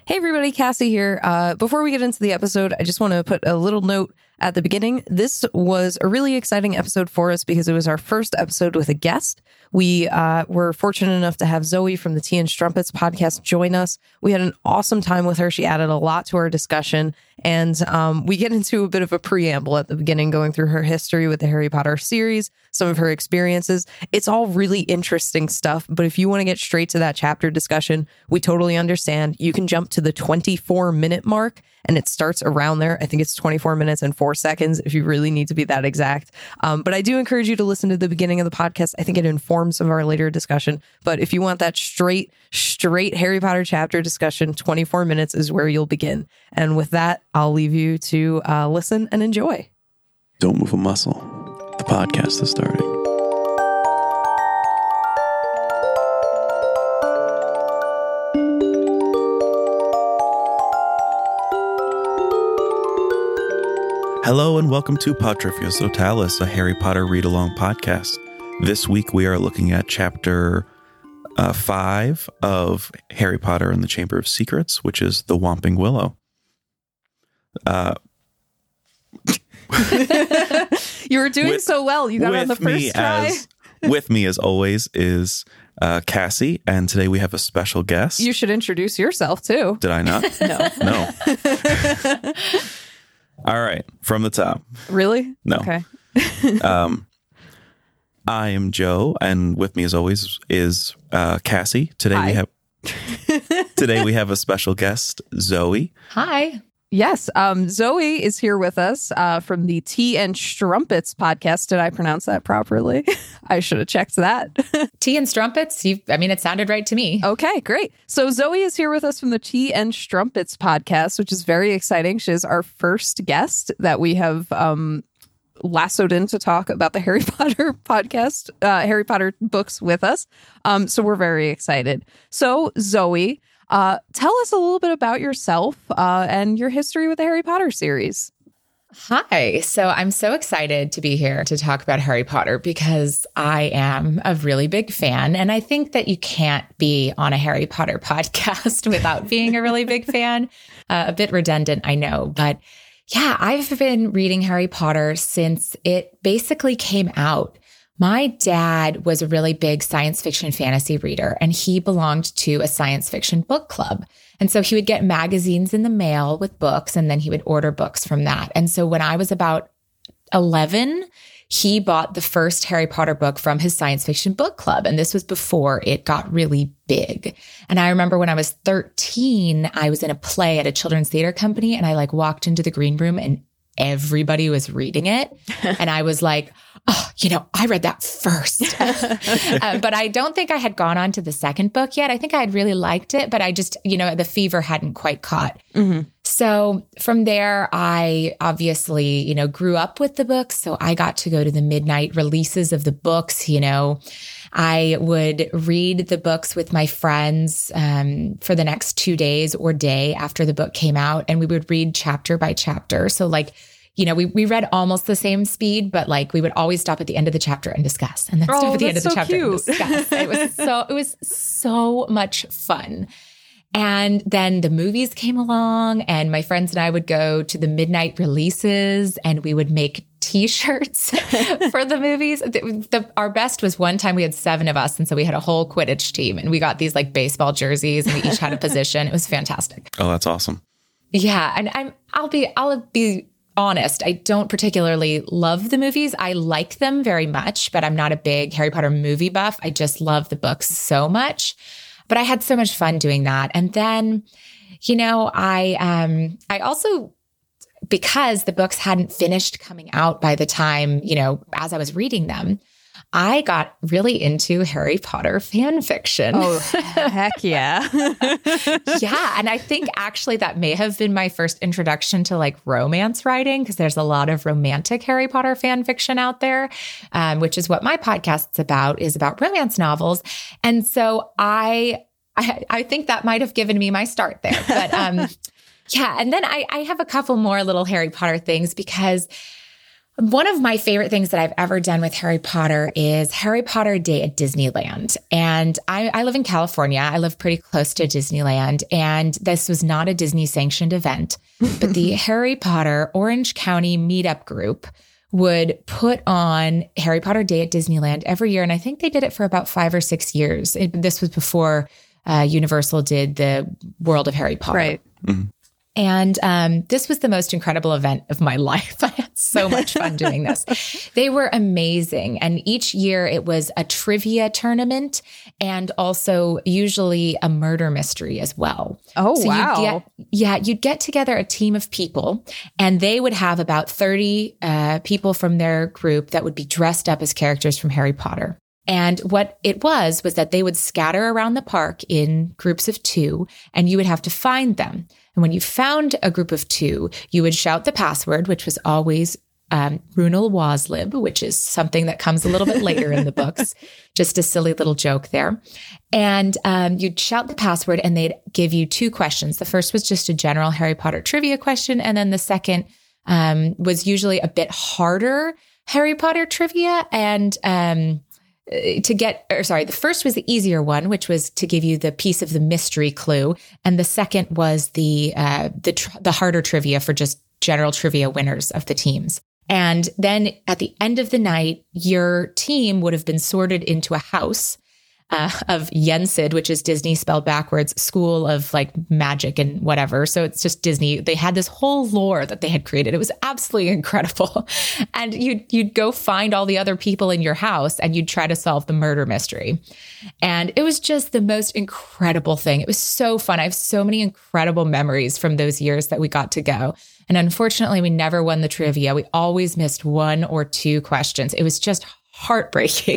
Hey everybody, Cassie here. Before we get into the episode, I just want to put a little note at the beginning. This was a really exciting episode for us because it was our first episode with a guest. We were fortunate enough to have Zoe from the Tea and Strumpets podcast join us. We had an awesome time with her. She added a lot to our discussion. And we get into a bit of a preamble at the beginning, going through her history with the Harry Potter series, some of her experiences. It's all really interesting stuff. But if you want to get straight to that chapter discussion, we totally understand. You can jump to the 24-minute mark, and it starts around there. I think it's 24 minutes and 4 seconds if you really need to be that exact. But I do encourage you to listen to the beginning of the podcast. I think it informs some of our later discussion. But if you want that straight Harry Potter chapter discussion, 24 minutes is where you'll begin. And with that, I'll leave you to listen and enjoy. Don't move a muscle. The podcast is starting. Hello and welcome to Patrifius Totalis, a Harry Potter read-along podcast. This week we are looking at chapter 5 of Harry Potter and the Chamber of Secrets, which is The Whomping Willow. You were doing so well. You got on the first try. With me, as always, is Cassie, and today we have a special guest. You should introduce yourself, too. Did I not? No. All right, from the top. Really? No. Okay. I am Joe, and with me, as always, is Cassie. Today we have a special guest, Zoe. Hi. Yes, Zoe is here with us from the Tea and Strumpets podcast. Did I pronounce that properly? I should have checked that. Tea and Strumpets? It sounded right to me. Okay, great. So Zoe is here with us from the Tea and Strumpets podcast, which is very exciting. She is our first guest that we have lassoed in to talk about the Harry Potter podcast, Harry Potter books with us. So we're very excited. So Zoe, tell us a little bit about yourself and your history with the Harry Potter series. Hi. So I'm so excited to be here to talk about Harry Potter because I am a really big fan. And I think that you can't be on a Harry Potter podcast without being a really big fan. A bit redundant, I know. But yeah, I've been reading Harry Potter since it basically came out. My dad was a really big science fiction fantasy reader, and he belonged to a science fiction book club. And so he would get magazines in the mail with books, and then he would order books from that. And so when I was about 11, he bought the first Harry Potter book from his science fiction book club. And this was before it got really big. And I remember when I was 13, I was in a play at a children's theater company, and I walked into the green room and everybody was reading it. And I was like, oh, I read that first. But I don't think I had gone on to the second book yet. I think I had really liked it, but I just, the fever hadn't quite caught. Mm-hmm. So from there, I obviously, grew up with the books. So I got to go to the midnight releases of the books. I would read the books with my friends for the next 2 days or day after the book came out. And we would read chapter by chapter. So we read almost the same speed, but we would always stop at the end of the chapter and discuss, and then stop at the end of the chapter and discuss. It was so much fun. And then the movies came along, and my friends and I would go to the midnight releases, and we would make T-shirts for the movies. Our best was one time we had 7 of us, and so we had a whole Quidditch team, and we got these baseball jerseys, and we each had a position. It was fantastic. Oh, that's awesome. Yeah, and I'll be honest, I don't particularly love the movies. I like them very much, but I'm not a big Harry Potter movie buff. I just love the books so much. But I had so much fun doing that. And then, I also, because the books hadn't finished coming out by the time, as I was reading them, I got really into Harry Potter fan fiction. Oh, heck yeah. Yeah. And I think actually that may have been my first introduction to romance writing, because there's a lot of romantic Harry Potter fan fiction out there, which is what my podcast's about, is about romance novels. And so I think that might have given me my start there. But yeah. And then I have a couple more little Harry Potter things, because One of my favorite things that I've ever done with Harry Potter is Harry Potter Day at Disneyland. And I live in California. I live pretty close to Disneyland. And this was not a Disney sanctioned event, but the Harry Potter Orange County meetup group would put on Harry Potter Day at Disneyland every year. And I think they did it for about 5 or 6 years. This was before Universal did the World of Harry Potter. Right. Mm-hmm. And this was the most incredible event of my life. I had so much fun doing this. They were amazing. And each year it was a trivia tournament and also usually a murder mystery as well. Oh, so wow. You'd get together a team of people and they would have about 30 people from their group that would be dressed up as characters from Harry Potter. And what it was that they would scatter around the park in groups of 2 and you would have to find them. And when you found a group of 2, you would shout the password, which was always Runel Waslib, which is something that comes a little bit later in the books. Just a silly little joke there. And you'd shout the password and they'd give you 2 questions. The first was just a general Harry Potter trivia question. And then the second was usually a bit harder Harry Potter trivia. And the first was the easier one, which was to give you the piece of the mystery clue. And the second was the harder trivia for just general trivia winners of the teams. And then at the end of the night, your team would have been sorted into a house of Yensid, which is Disney spelled backwards, school of like magic and whatever. So it's just Disney. They had this whole lore that they had created. It was absolutely incredible. And you'd go find all the other people in your house and you'd try to solve the murder mystery. And it was just the most incredible thing. It was so fun. I have so many incredible memories from those years that we got to go. And unfortunately, we never won the trivia. We always missed 1 or 2 questions. It was just heartbreaking.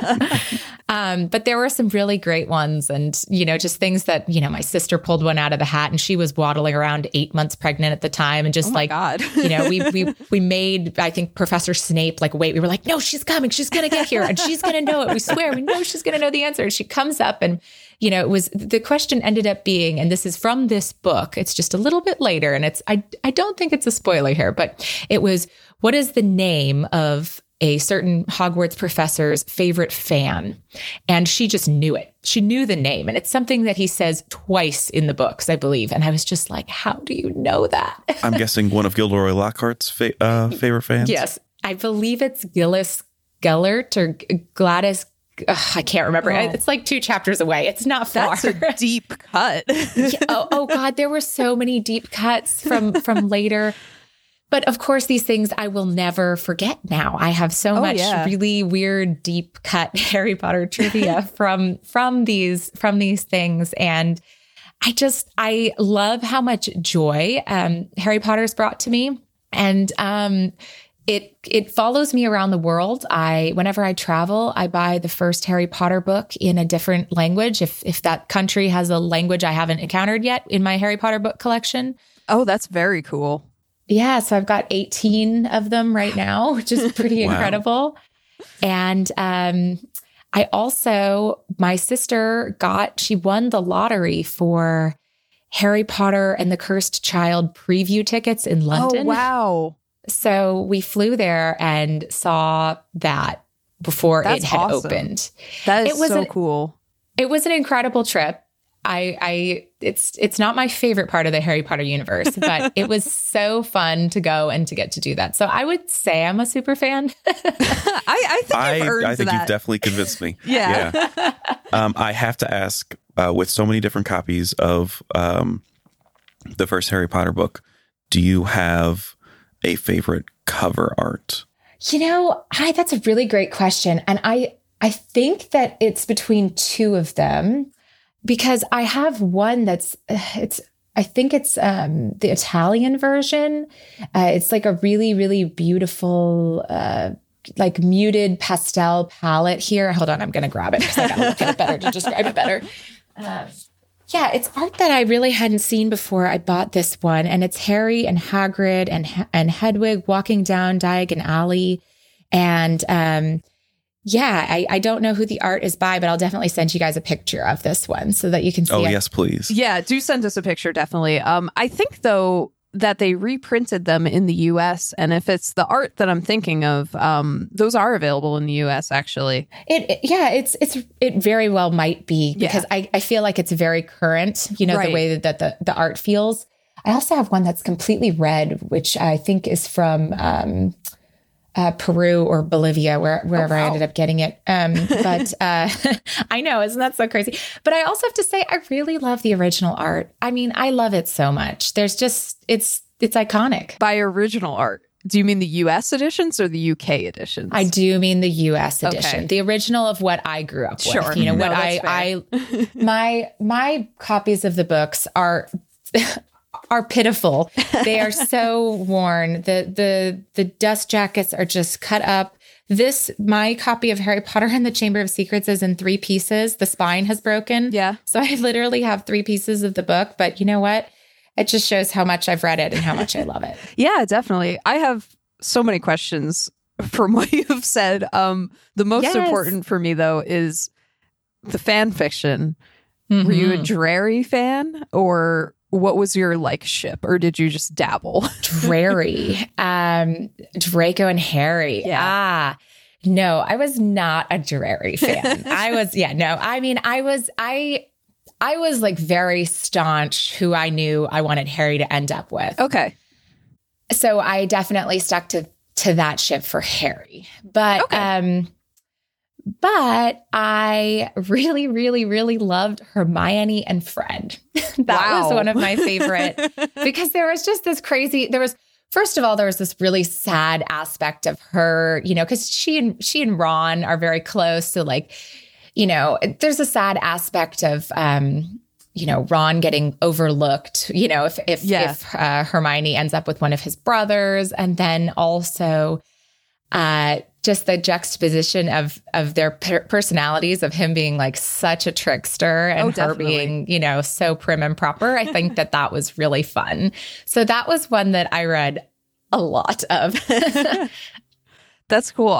But there were some really great ones and, just things that, my sister pulled one out of the hat and she was waddling around 8 months pregnant at the time. And just God. we made, I think, Professor Snape wait, we were like, no, she's coming. She's going to get here and she's going to know it. We swear, we know she's going to know the answer. And she comes up and, it was, the question ended up being, and this is from this book, it's just a little bit later. And I don't think it's a spoiler here, but it was, what is the name of a certain Hogwarts professor's favorite fan? And she just knew it. She knew the name. And it's something that he says twice in the books, I believe. And I was just like, how do you know that? I'm guessing one of Gilderoy Lockhart's favorite fans? Yes. I believe it's Gillis Gellert or Gladys. I can't remember. Oh. It's like 2 chapters away. It's not far. That's a deep cut. Oh God. There were so many deep cuts from later. But of course, these things I will never forget now. I have so much really weird, deep cut Harry Potter trivia from these things. And I love how much joy Harry Potter's brought to me. And it follows me around the world. Whenever I travel, I buy the first Harry Potter book in a different language. If that country has a language I haven't encountered yet in my Harry Potter book collection. Oh, that's very cool. Yeah, so I've got 18 of them right now, which is pretty incredible. And I also, my sister she won the lottery for Harry Potter and the Cursed Child preview tickets in London. Oh, wow. So we flew there and saw that before it had opened. That is so cool. It was an incredible trip. It's not my favorite part of the Harry Potter universe, but it was so fun to go and to get to do that. So I would say I'm a super fan. I think you've definitely convinced me. Yeah. I have to ask, with so many different copies of the first Harry Potter book, do you have a favorite cover art? That's a really great question. And I think that it's between 2 of them. Because I have one I think it's the Italian version. It's like a really, really beautiful, muted pastel palette here. Hold on, I'm going to grab it because I got to look at it better to describe it better. It's art that I really hadn't seen before. I bought this one, and it's Harry and Hagrid and Hedwig walking down Diagon Alley. And I don't know who the art is by, but I'll definitely send you guys a picture of this one so that you can see it. Oh, yes, please. Yeah, do send us a picture, definitely. I think, though, that they reprinted them in the US. And if it's the art that I'm thinking of, those are available in the US, actually. It very well might be, because I feel like it's very current, the way that the art feels. I also have one that's completely red, which I think is from Peru or Bolivia, wherever I ended up getting it. But I know, isn't that so crazy? But I also have to say, I really love the original art. I mean, I love it so much. There's just, it's iconic. By original art, do you mean the US editions or the UK editions? I do mean the US edition, okay. The original of what I grew up sure. with. My copies of the books are pitiful. They are so worn. The dust jackets are just cut up. My copy of Harry Potter and the Chamber of Secrets is in 3 pieces. The spine has broken. Yeah. So I literally have 3 pieces of the book, but you know what? It just shows how much I've read it and how much I love it. Yeah, definitely. I have so many questions from what you've said. The most important for me, though, is the fan fiction. Mm-hmm. Were you a Drarry fan, or what was your ship, or did you just dabble? Drarry, Draco and Harry. Yeah. No, I was not a Drarry fan. I was very staunch who I knew I wanted Harry to end up with. Okay. So I definitely stuck to that ship for Harry. But but I really, really, really loved Hermione and Fred. That was one of my favorite, because there was just this crazy, first of all, there was this really sad aspect of her, because she and Ron are very close. So there's a sad aspect of, Ron getting overlooked, if Hermione ends up with one of his brothers. And then also, just the juxtaposition of their personalities, of him being such a trickster and her being, so prim and proper. I think that was really fun. So that was one that I read a lot of. That's cool.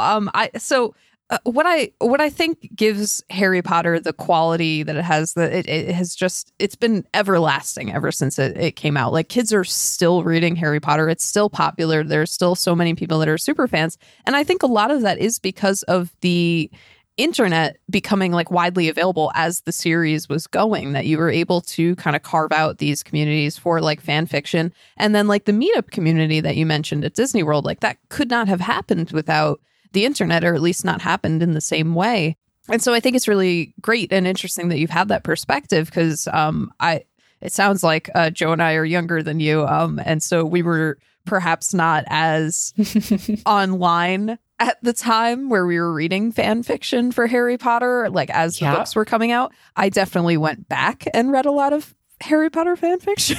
What I think gives Harry Potter the quality that it has, that it's been everlasting ever since it came out. Kids are still reading Harry Potter. It's still popular. There's still so many people that are super fans. And I think a lot of that is because of the internet becoming widely available as the series was going, that you were able to kind of carve out these communities for fan fiction. And then the meetup community that you mentioned at Disney World, that could not have happened without the internet, or at least not happened in the same way. And so I think it's really great and interesting that you've had that perspective, because it sounds like Joe and I are younger than you. And so we were perhaps not as online at the time where we were reading fan fiction for Harry Potter, as the books were coming out. I definitely went back and read a lot of Harry Potter fan fiction.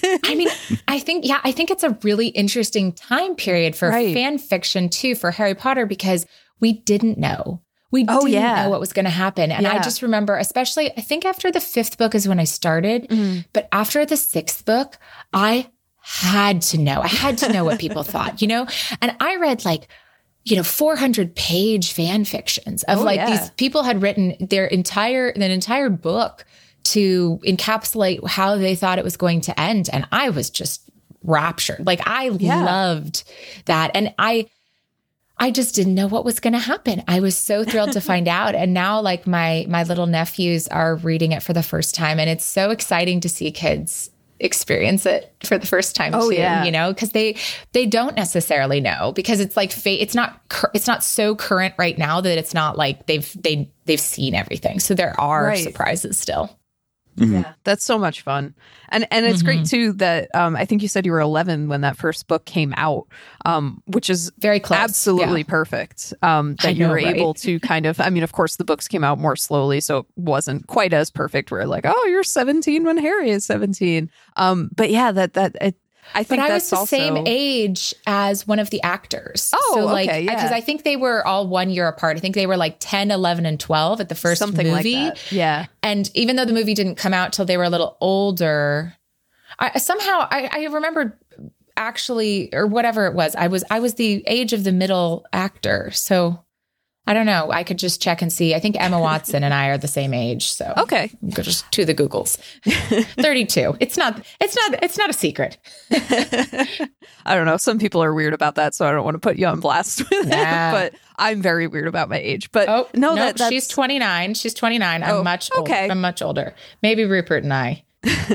I think it's a really interesting time period for fan fiction too, for Harry Potter, because we didn't know. We didn't know what was going to happen. And I just remember, especially, I think after the 5th book is when I started, but after the 6th book, I had to know. I had to know what people thought, and I read 400-page fan fictions of these people had written an entire book to encapsulate how they thought it was going to end. And I was just raptured. I loved that. And I just didn't know what was going to happen. I was so thrilled to find out. And now my little nephews are reading it for the first time. And it's so exciting to see kids experience it for the first time too, because they don't necessarily know, because it's it's not so current right now that it's not they've seen everything. So there are surprises still. Mm-hmm. Yeah, that's so much fun. And it's great too that I think you said you were 11 when that first book came out, which is very close. Absolutely perfect. That you were able to kind of, of course the books came out more slowly, so it wasn't quite as perfect where you're 17 when Harry is 17. But yeah, I think I was the same age as one of the actors. Oh, so okay, yeah. Because I think they were all 1 year apart. I think they were 10, 11, and 12 at the first Something movie. Like that. Yeah. And even though the movie didn't come out till they were a little older, I remember actually, or whatever it was, I was the age of the middle actor. So I don't know. I could just check and see. I think Emma Watson and I are the same age. So Okay. Go just to the Googles. 32. It's not a secret. I don't know. Some people are weird about that, so I don't want to put you on blast with it. Nah. But I'm very weird about my age. But no, that's... she's 29. She's 29. Oh, I'm much older. okay. I'm much older. Maybe Rupert and I.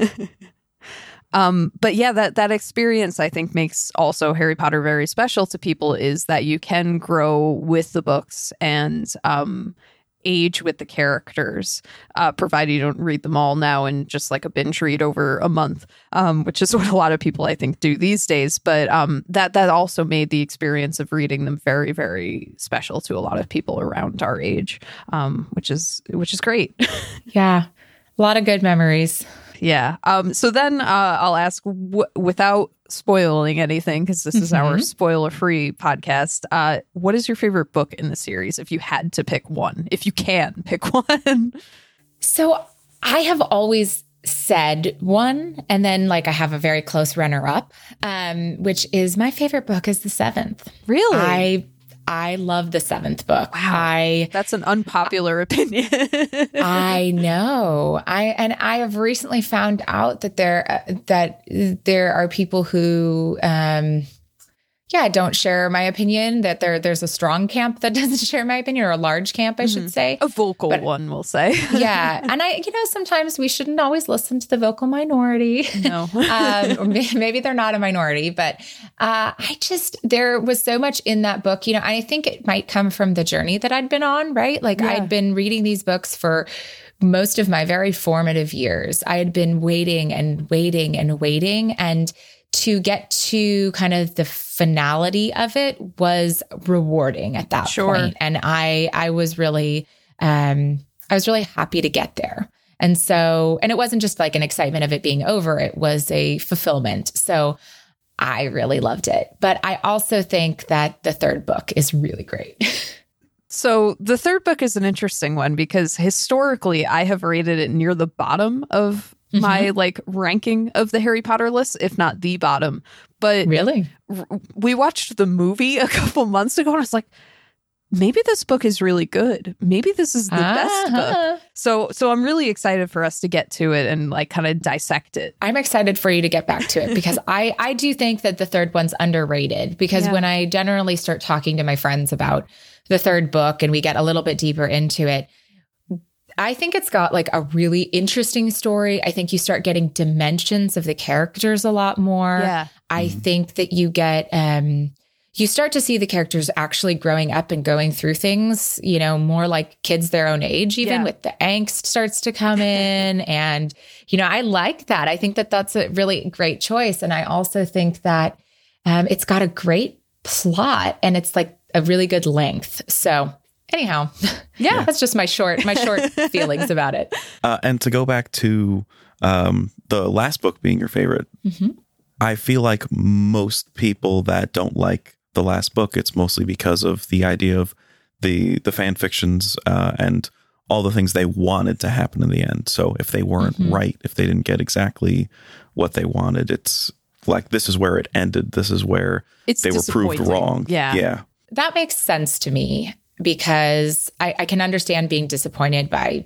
But yeah, that experience, I think, makes also Harry Potter very special to people, is that you can grow with the books and age with the characters, provided you don't read them all now and just like a binge read over a month, which is what a lot of people, I think, do these days. But that also made the experience of reading them very, very special to a lot of people around our age, which is great. Yeah. A lot of good memories. Yeah. So then I'll ask, without spoiling anything, because this is our spoiler-free podcast, what is your favorite book in the series, if you had to pick one, if you can pick one? So I have always said one, and then like I have a very close runner-up, which is my favorite book is The Seventh. Really? I love the seventh book. Wow. That's an unpopular opinion. I know. I have recently found out that there are people who don't share my opinion, that there's a strong camp that doesn't share my opinion, or a large camp, I should say. A vocal one, we'll say. Yeah. And sometimes we shouldn't always listen to the vocal minority. No. Or maybe they're not a minority, but there was so much in that book, I think it might come from the journey that I'd been on, right? Like I'd been reading these books for most of my very formative years. I had been waiting and waiting and waiting, and to get to kind of the finality of it was rewarding at that point. And I was really happy to get there. And it wasn't just like an excitement of it being over. It was a fulfillment. So I really loved it. But I also think that the third book is really great. So the third book is an interesting one, because historically I have rated it near the bottom of my ranking of the Harry Potter list, if not the bottom. But really, we watched the movie a couple months ago, and I was like, maybe this book is really good. Maybe this is the best book. So I'm really excited for us to get to it and like kind of dissect it. I'm excited for you to get back to it, because I do think that the third one's underrated, because when I generally start talking to my friends about the third book and we get a little bit deeper into it, I think it's got like a really interesting story. I think you start getting dimensions of the characters a lot more. Yeah. I think that you get, you start to see the characters actually growing up and going through things, more like kids their own age, even with the angst starts to come in. And, I like that. I think that that's a really great choice. And I also think that it's got a great plot, and it's like a really good length. So anyhow, that's just my short feelings about it. And to go back to the last book being your favorite, I feel like most people that don't like the last book, it's mostly because of the idea of the fan fictions and all the things they wanted to happen in the end. So if they weren't right, if they didn't get exactly what they wanted, it's like, this is where it ended. This is where they were proved wrong. Yeah. That makes sense to me, because I can understand being disappointed by,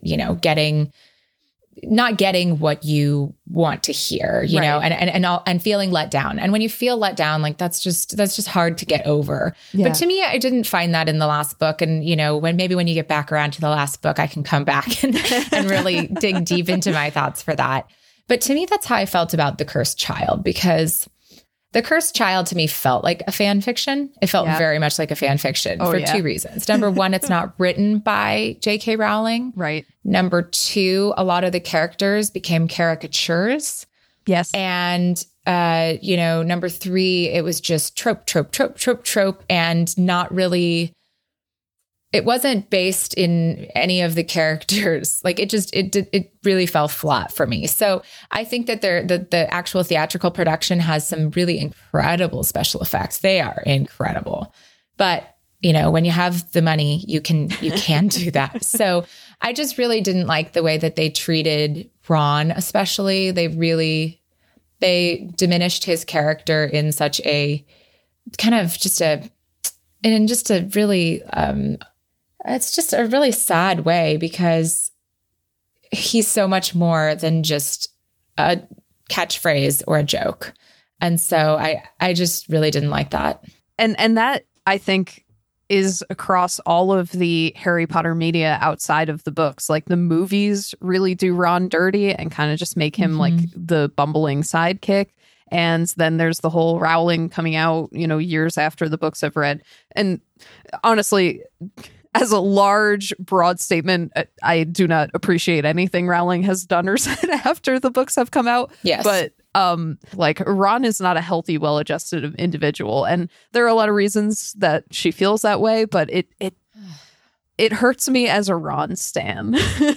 not getting what you want to hear, you know, and feeling let down. And when you feel let down, like that's just hard to get over. Yeah. But to me, I didn't find that in the last book. And, when you get back around to the last book, I can come back and really dig deep into my thoughts for that. But to me, that's how I felt about The Cursed Child, because The Cursed Child to me felt like a fan fiction. It felt very much like a fan fiction for two reasons. Number one, it's not written by J.K. Rowling. Right. Number two, a lot of the characters became caricatures. Yes. And, number three, it was just trope, and not really, it wasn't based in any of the characters. Like it really fell flat for me. So I think that the actual theatrical production has some really incredible special effects. They are incredible. But, when you have the money, you can do that. So I just really didn't like the way that they treated Ron, especially. They diminished his character in such a kind of just a really, it's just a really sad way because he's so much more than just a catchphrase or a joke. And so I just really didn't like that. And that, I think, is across all of the Harry Potter media outside of the books. Like the movies really do Ron dirty and kind of just make him like the bumbling sidekick. And then there's the whole Rowling coming out, you know, years after the books I've read. And honestly, as a large, broad statement, I do not appreciate anything Rowling has done or said after the books have come out. Yes. But like Ron is not a healthy, well-adjusted individual. And there are a lot of reasons that she feels that way, but it hurts me as a Ron stan.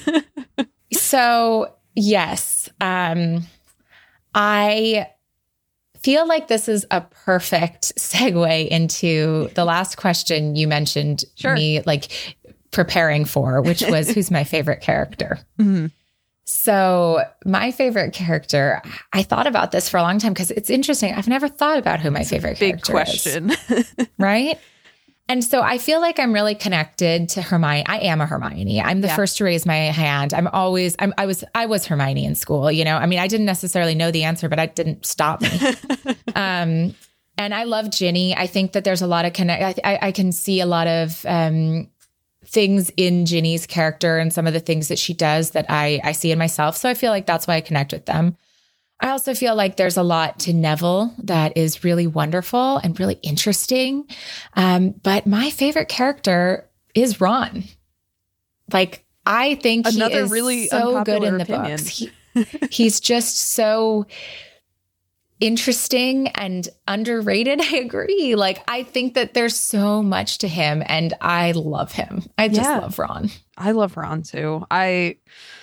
So, yes, I feel like this is a perfect segue into the last question you mentioned me like preparing for, which was who's my favorite character? Mm-hmm. So my favorite character, I thought about this for a long time because it's interesting. I've never thought about who my favorite character question. is. Right? And so I feel like I'm really connected to Hermione. I am a Hermione. I'm the first to raise my hand. I was Hermione in school, you know. I mean, I didn't necessarily know the answer, but it didn't stop me. And I love Ginny. I think that there's a lot of I can see a lot of things in Ginny's character and some of the things that she does that I see in myself. So I feel like that's why I connect with them. I also feel like there's a lot to Neville that is really wonderful and really interesting. But my favorite character is Ron. Like, I think another he is really so good in the opinion. books. He's just so interesting and underrated. I agree. Like, I think that there's so much to him and I love him. I just love Ron. I love Ron too. I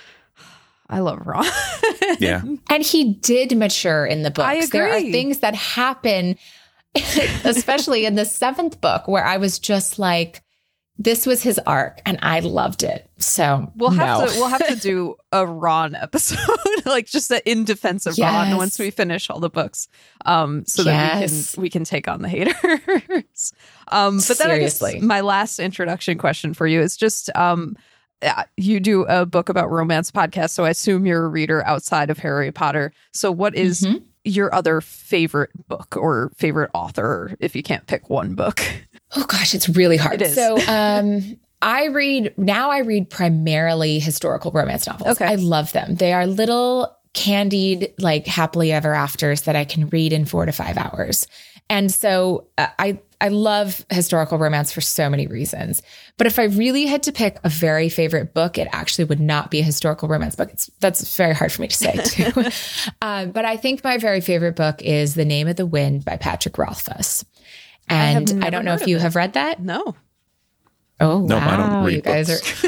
love Ron. Yeah. And he did mature in the books. I agree. There are things that happen, especially in the 7th book, where I was just like, this was his arc and I loved it. So we'll have to do a Ron episode, like just in defense of Ron once we finish all the books. So that we can take on the haters. But then I guess my last introduction question for you is just you do a book about romance podcast, so I assume you're a reader outside of Harry Potter. So what is your other favorite book or favorite author, if you can't pick one book? Oh gosh, it's really hard. It is. So I read primarily historical romance novels. Okay. I love them. They are little candied, like happily ever afters that I can read in 4 to 5 hours. And so I love historical romance for so many reasons. But if I really had to pick a very favorite book, it actually would not be a historical romance book. That's very hard for me to say too. But I think my very favorite book is The Name of the Wind by Patrick Rothfuss. And I don't know if you have read that. No. Oh, no, wow. I don't read you guys books.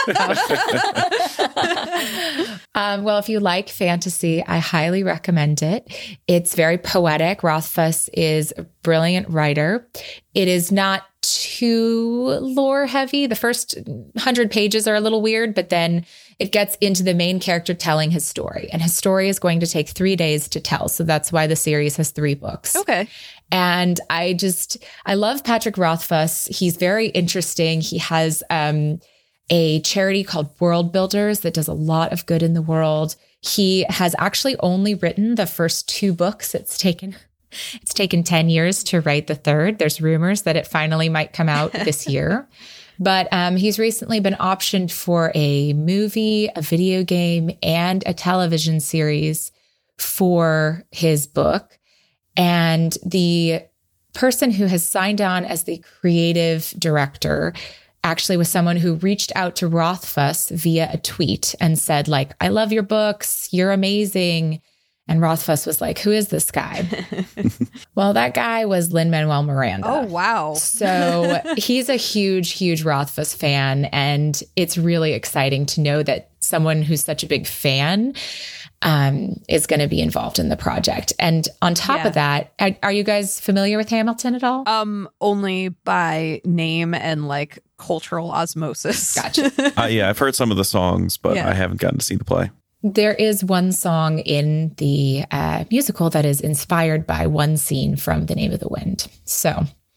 Well, if you like fantasy, I highly recommend it. It's very poetic. Rothfuss is a brilliant writer. It is not too lore heavy. The first 100 pages are a little weird, but then it gets into the main character telling his story. And his story is going to take 3 days to tell. So that's why the series has 3 books. Okay. And I love Patrick Rothfuss. He's very interesting. He has a charity called World Builders that does a lot of good in the world. He has actually only written the first 2 books. It's taken 10 years to write the 3rd. There's rumors that it finally might come out this year. But he's recently been optioned for a movie, a video game, and a television series for his book. And the person who has signed on as the creative director actually was someone who reached out to Rothfuss via a tweet and said, like, I love your books. You're amazing. And Rothfuss was like, who is this guy? Well, that guy was Lin-Manuel Miranda. Oh, wow. So he's a huge, huge Rothfuss fan. And it's really exciting to know that someone who's such a big fan is going to be involved in the project. And on top of that, are you guys familiar with Hamilton at all? Only by name and like cultural osmosis. Gotcha. Yeah, I've heard some of the songs, but I haven't gotten to see the play. There is one song in the musical that is inspired by one scene from The Name of the Wind. So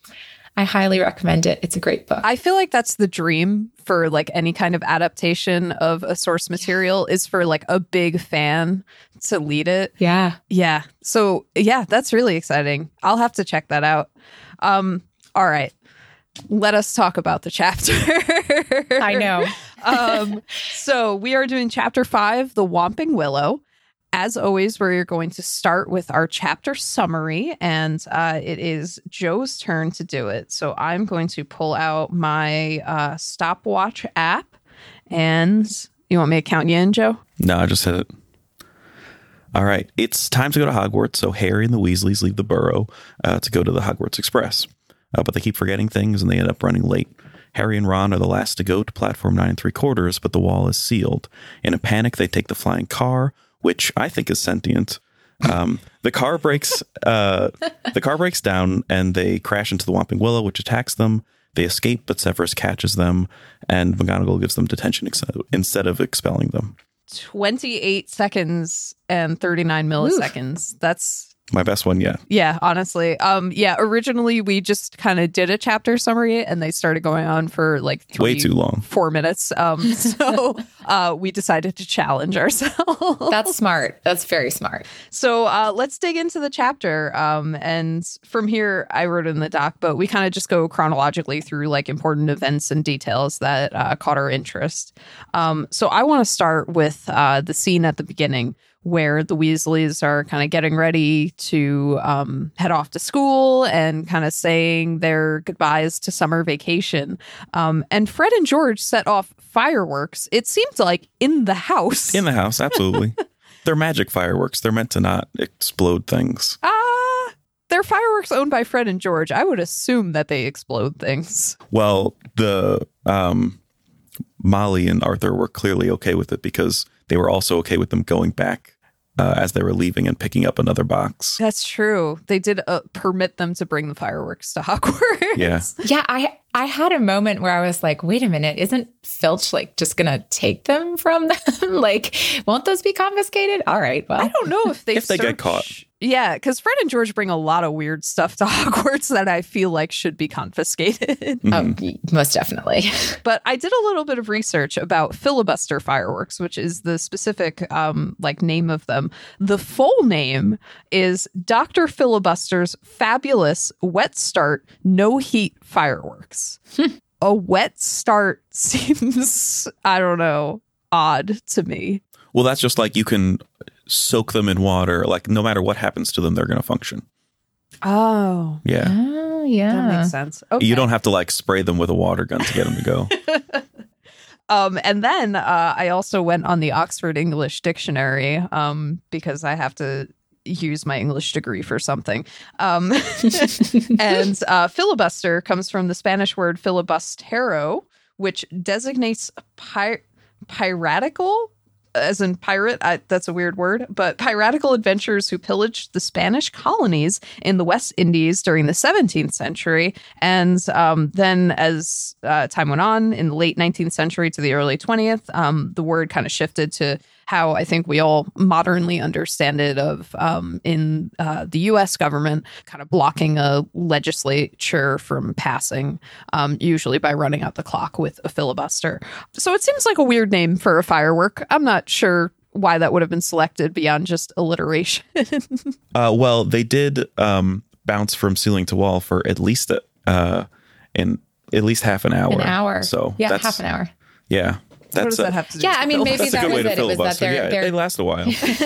I highly recommend it. It's a great book. I feel like that's the dream for like any kind of adaptation of a source material is for like a big fan to lead it. Yeah. Yeah. So yeah, that's really exciting. I'll have to check that out. All right. Let us talk about the chapter. I know. So we are doing chapter 5, The Whomping Willow. As always, we're going to start with our chapter summary, and it is Joe's turn to do it. So I'm going to pull out my stopwatch app, and you want me to count you in, Joe? No, I just hit it. All right. It's time to go to Hogwarts, so Harry and the Weasleys leave the burrow to go to the Hogwarts Express. But they keep forgetting things, and they end up running late. Harry and Ron are the last to go to platform 9 3/4, but the wall is sealed. In a panic, they take the flying car, which I think is sentient. The car breaks down, and they crash into the Whomping Willow, which attacks them. They escape, but Severus catches them, and McGonagall gives them detention instead of expelling them. 28 seconds and 39 milliseconds. That's my best one yet. Yeah, honestly. Originally we just kind of did a chapter summary and they started going on for like way too long. 4 minutes. So we decided to challenge ourselves. That's smart. That's very smart. So let's dig into the chapter. And from here, I wrote in the doc, but we kind of just go chronologically through like important events and details that caught our interest. So I want to start with the scene at the beginning, where the Weasleys are kind of getting ready to head off to school and kind of saying their goodbyes to summer vacation. And Fred and George set off fireworks, it seems like, in the house. In the house, absolutely. They're magic fireworks. They're meant to not explode things. They're fireworks owned by Fred and George. I would assume that they explode things. Well, the Molly and Arthur were clearly okay with it because they were also okay with them going back as they were leaving and picking up another box. That's true. They did permit them to bring the fireworks to Hogwarts. Yeah. Yeah, I had a moment where I was like, wait a minute, isn't Filch like just going to take them from them? Like, won't those be confiscated? All right, well. I don't know if they get caught. Yeah, because Fred and George bring a lot of weird stuff to Hogwarts that I feel like should be confiscated. Mm-hmm. Most definitely. But I did a little bit of research about filibuster fireworks, which is the specific name of them. The full name is Dr. Filibuster's Fabulous Wet Start No Heat Fireworks. A wet start seems, I don't know, odd to me. Well, that's just like you can soak them in water. Like no matter what happens to them, they're going to function. Oh. Yeah. Oh, yeah. That makes sense. Okay. You don't have to like spray them with a water gun to get them to go. And then I also went on the Oxford English Dictionary because I have to use my English degree for something. And filibuster comes from the Spanish word filibustero, which designates piratical, as in pirate. That's a weird word, but piratical adventurers who pillaged the Spanish colonies in the West Indies during the 17th century. And then as time went on in the late 19th century to the early 20th, the word kind of shifted to how I think we all modernly understand it of in the U.S. government kind of blocking a legislature from passing, usually by running out the clock with a filibuster. So it seems like a weird name for a firework. I'm not sure why that would have been selected beyond just alliteration. Well, they did bounce from ceiling to wall for at least half an hour. An hour. So yeah, half an hour. Yeah. What does that have to do? Yeah, I mean, maybe that's a that good way was to it. It was that filibuster. they're They last a while.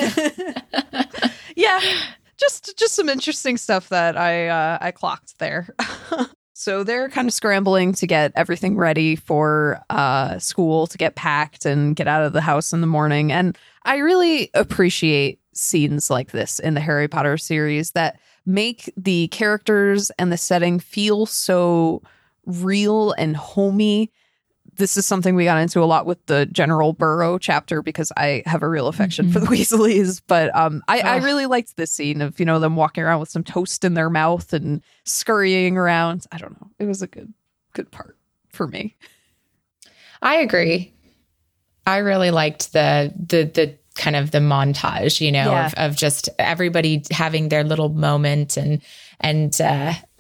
Yeah, just some interesting stuff that I clocked there. So they're kind of scrambling to get everything ready for school, to get packed and get out of the house in the morning. And I really appreciate scenes like this in the Harry Potter series that make the characters and the setting feel so real and homey. This is something we got into a lot with the General Burrow chapter because I have a real affection for the Weasleys. But I really liked this scene of, them walking around with some toast in their mouth and scurrying around. I don't know. It was a good part for me. I agree. I really liked the kind of the montage, of just everybody having their little moment and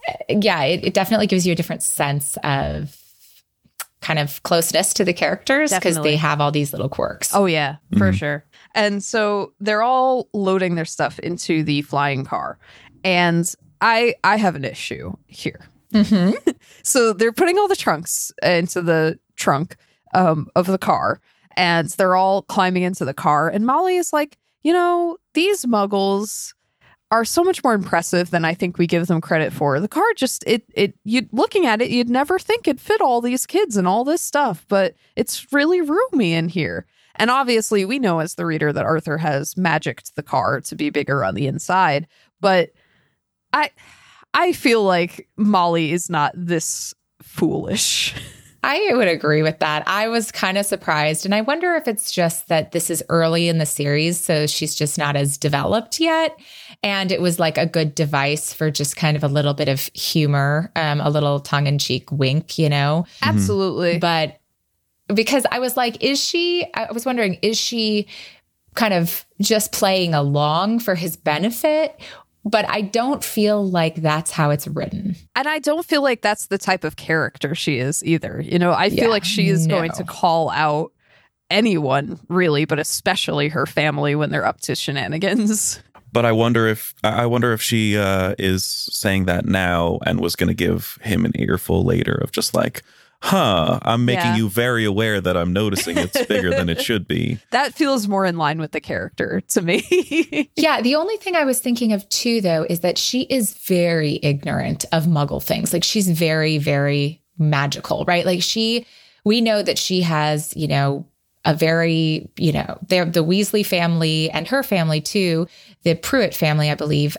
yeah, it definitely gives you a different sense of kind of closeness to the characters because they have all these little quirks. Oh, yeah, for sure. And so they're all loading their stuff into the flying car. And I have an issue here. So they're putting all the trunks into the trunk of the car, and they're all climbing into the car. And Molly is like, these muggles are so much more impressive than I think we give them credit for. The car just, you looking at it, you'd never think it'd fit all these kids and all this stuff, but it's really roomy in here. And obviously we know as the reader that Arthur has magicked the car to be bigger on the inside, but I feel like Molly is not this foolish. I would agree with that. I was kind of surprised. And I wonder if it's just that this is early in the series, so she's just not as developed yet. And it was like a good device for just kind of a little bit of humor, a little tongue-in-cheek wink, Absolutely. But because I was like, I was wondering, is she kind of just playing along for his benefit? But I don't feel like that's how it's written. And I don't feel like that's the type of character she is either. I feel like she is going to call out anyone, really, but especially her family when they're up to shenanigans. But I wonder if she is saying that now and was going to give him an earful later of just like, I'm making you very aware that I'm noticing it's bigger than it should be. That feels more in line with the character to me. Yeah. The only thing I was thinking of too, though, is that she is very ignorant of Muggle things. Like she's very, very magical, right? Like we know that she has, a very, they're the Weasley family and her family too, the Pruitt family, I believe.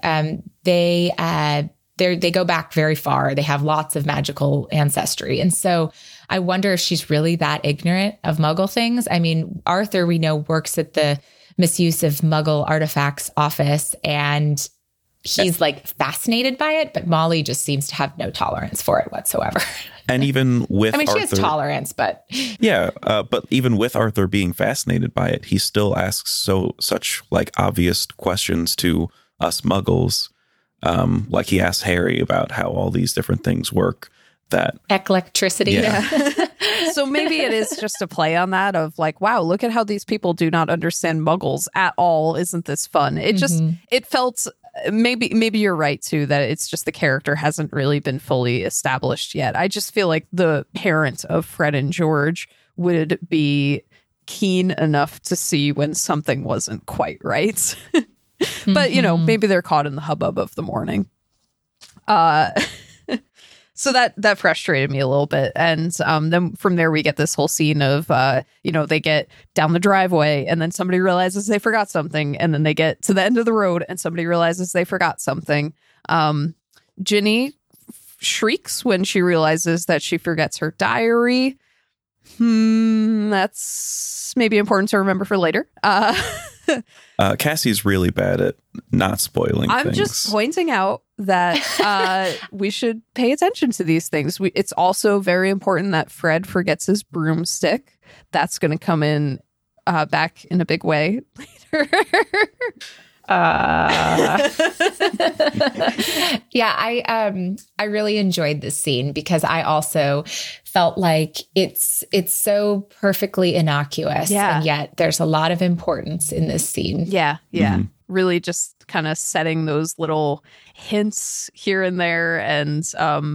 They go back very far. They have lots of magical ancestry. And so I wonder if she's really that ignorant of Muggle things. I mean, Arthur, we know, works at the Misuse of Muggle Artifacts office, and he's like fascinated by it, but Molly just seems to have no tolerance for it whatsoever. And even with Arthur, she has tolerance, but but even with Arthur being fascinated by it, he still asks such like obvious questions to us Muggles. Like he asked Harry about how all these different things work. That electricity. Yeah. So maybe it is just a play on that of like, wow, look at how these people do not understand Muggles at all. Isn't this fun? It just, it felt, maybe you're right too, that it's just the character hasn't really been fully established yet. I just feel like the parent of Fred and George would be keen enough to see when something wasn't quite right. But, maybe they're caught in the hubbub of the morning. So that frustrated me a little bit. And then from there, we get this whole scene of, they get down the driveway and then somebody realizes they forgot something. And then they get to the end of the road and somebody realizes they forgot something. Ginny shrieks when she realizes that she forgets her diary. That's maybe important to remember for later. Cassie's really bad at not spoiling I'm things. just pointing out that we should pay attention to these things. It's also very important that Fred forgets his broomstick. That's going to come in back in a big way later. I really enjoyed this scene because I also felt like it's so perfectly innocuous, and yet there's a lot of importance in this scene. Yeah. Really just kind of setting those little hints here and there and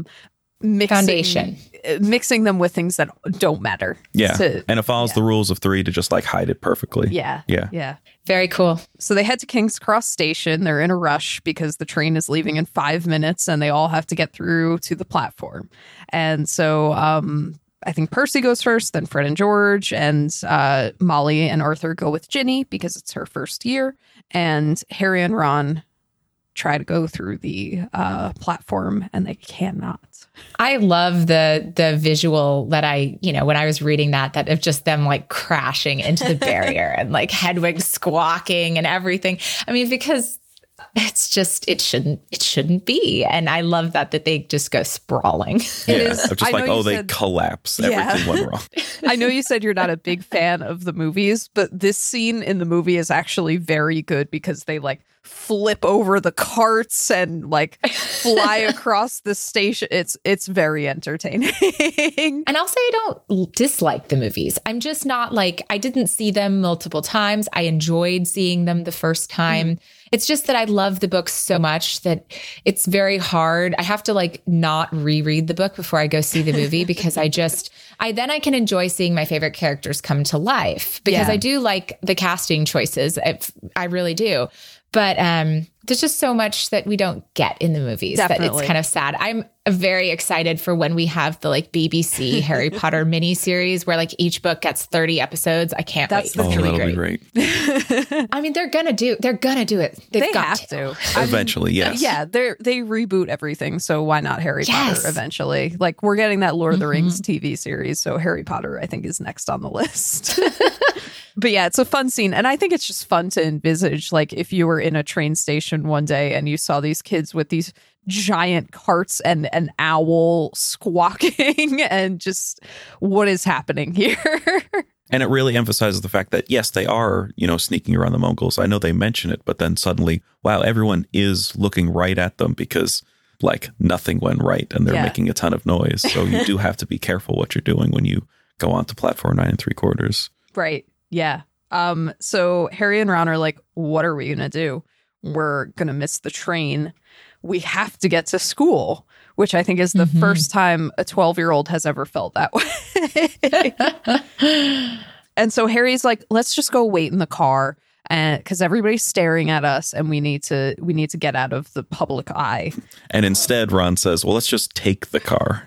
mixing them with things that don't matter. Yeah. And it follows the rules of 3 to just like hide it perfectly. Yeah. Very cool. So they head to King's Cross Station. They're in a rush because the train is leaving in 5 minutes and they all have to get through to the platform. And so I think Percy goes first, then Fred and George, and Molly and Arthur go with Ginny because it's her first year. And Harry and Ron try to go through the platform and they cannot. I love the visual that when I was reading that of just them like crashing into the barrier and like Hedwig squawking and everything. I mean, because it's just it shouldn't be. And I love that they just go sprawling. I'm just like, they collapse. Everything went wrong. I know you said you're not a big fan of the movies, but this scene in the movie is actually very good because they like flip over the carts and like fly across the station. It's very entertaining. And I'll say I don't dislike the movies. I'm just not like, I didn't see them multiple times. I enjoyed seeing them the first time. It's just that I love the book so much that it's very hard. I have to like not reread the book before I go see the movie because I can enjoy seeing my favorite characters come to life because I do like the casting choices. I really do. But there's just so much that we don't get in the movies that it's kind of sad. I'm very excited for when we have the like BBC Harry Potter miniseries where like each book gets 30 episodes. I can't wait. That's really great. I mean, they're gonna do it. They have to. Eventually, yes. Yeah, they reboot everything, so why not Harry Potter eventually? Like we're getting that Lord of the Rings TV series, so Harry Potter I think is next on the list. But yeah, it's a fun scene. And I think it's just fun to envisage, like, if you were in a train station one day and you saw these kids with these giant carts and an owl squawking and just what is happening here? And it really emphasizes the fact that, yes, they are, sneaking around the Mongols. I know they mention it, but then suddenly, wow, everyone is looking right at them because, like, nothing went right and they're making a ton of noise. So you do have to be careful what you're doing when you go on to platform 9 3/4. Right. Yeah. So Harry and Ron are like, what are we going to do? We're going to miss the train. We have to get to school, which I think is the first time a 12-year-old has ever felt that way. And so Harry's like, let's just go wait in the car because everybody's staring at us and we need to get out of the public eye. And instead, Ron says, well, let's just take the car.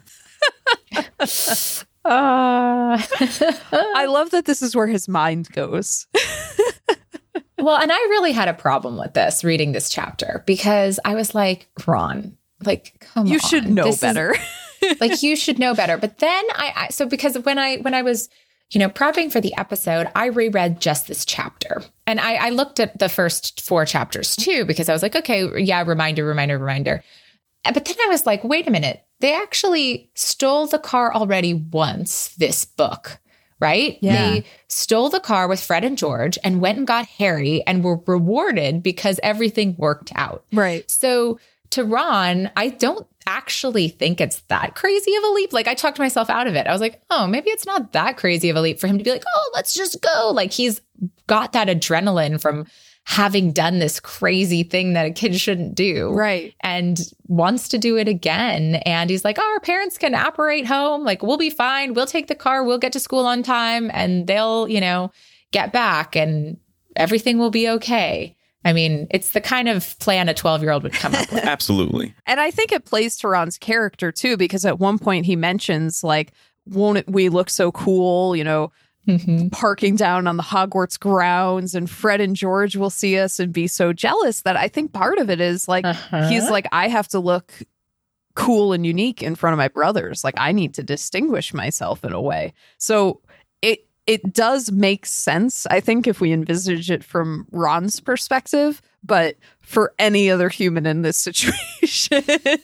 I love that this is where his mind goes. Well, and I really had a problem with this reading this chapter because I was like, Ron, like, come on. You should know better. Like, you should know better. But then because when I was, prepping for the episode, I reread just this chapter. And I looked at the first 4 chapters too, because I was like, okay, yeah, reminder. But then I was like, wait a minute. They actually stole the car already once this book, right? Yeah. They stole the car with Fred and George and went and got Harry and were rewarded because everything worked out. Right. So to Ron, I don't actually think it's that crazy of a leap. Like I talked myself out of it. I was like, oh, maybe it's not that crazy of a leap for him to be like, oh, let's just go. Like he's got that adrenaline from having done this crazy thing that a kid shouldn't do. Right. And wants to do it again. And he's like, oh, our parents can apparate home. Like, we'll be fine. We'll take the car. We'll get to school on time and they'll, get back and everything will be okay. I mean, it's the kind of plan a 12-year-old would come up with. Absolutely. And I think it plays to Ron's character, too, because at one point he mentions, like, won't we look so cool, parking down on the Hogwarts grounds and Fred and George will see us and be so jealous that I think part of it is like, he's like, I have to look cool and unique in front of my brothers. Like I need to distinguish myself in a way. So it does make sense, I think, if we envisage it from Ron's perspective, but for any other human in this situation,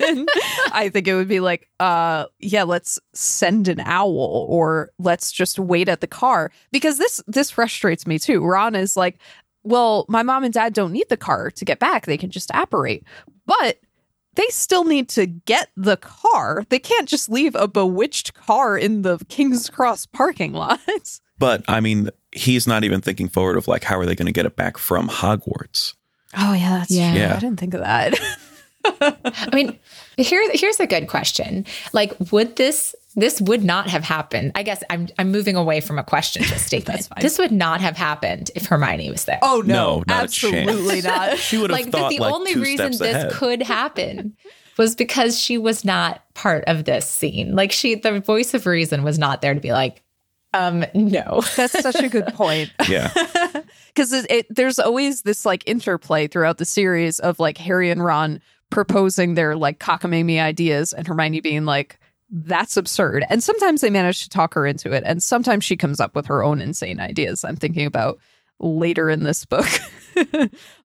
I think it would be like, let's send an owl or let's just wait at the car. Because this frustrates me too. Ron is like, well, my mom and dad don't need the car to get back. They can just apparate. But they still need to get the car. They can't just leave a bewitched car in the King's Cross parking lot. But, I mean, he's not even thinking forward of, like, how are they going to get it back from Hogwarts? Oh, yeah, that's true. Yeah. I didn't think of that. I mean, here's a good question. Like, would this would not have happened? I guess I'm moving away from a question to a statement. That's fine. This would not have happened if Hermione was there. Oh, No, not absolutely a chance. not. She would have Like, thought, the like, only 2 reason steps this ahead. could happen was because she was not part of this scene. Like, the voice of reason was not there to be like, no. That's such a good point. Yeah. Because there's always this like interplay throughout the series of like Harry and Ron proposing their like cockamamie ideas and Hermione being like, that's absurd. And sometimes they manage to talk her into it. And sometimes she comes up with her own insane ideas. I'm thinking about later in this book.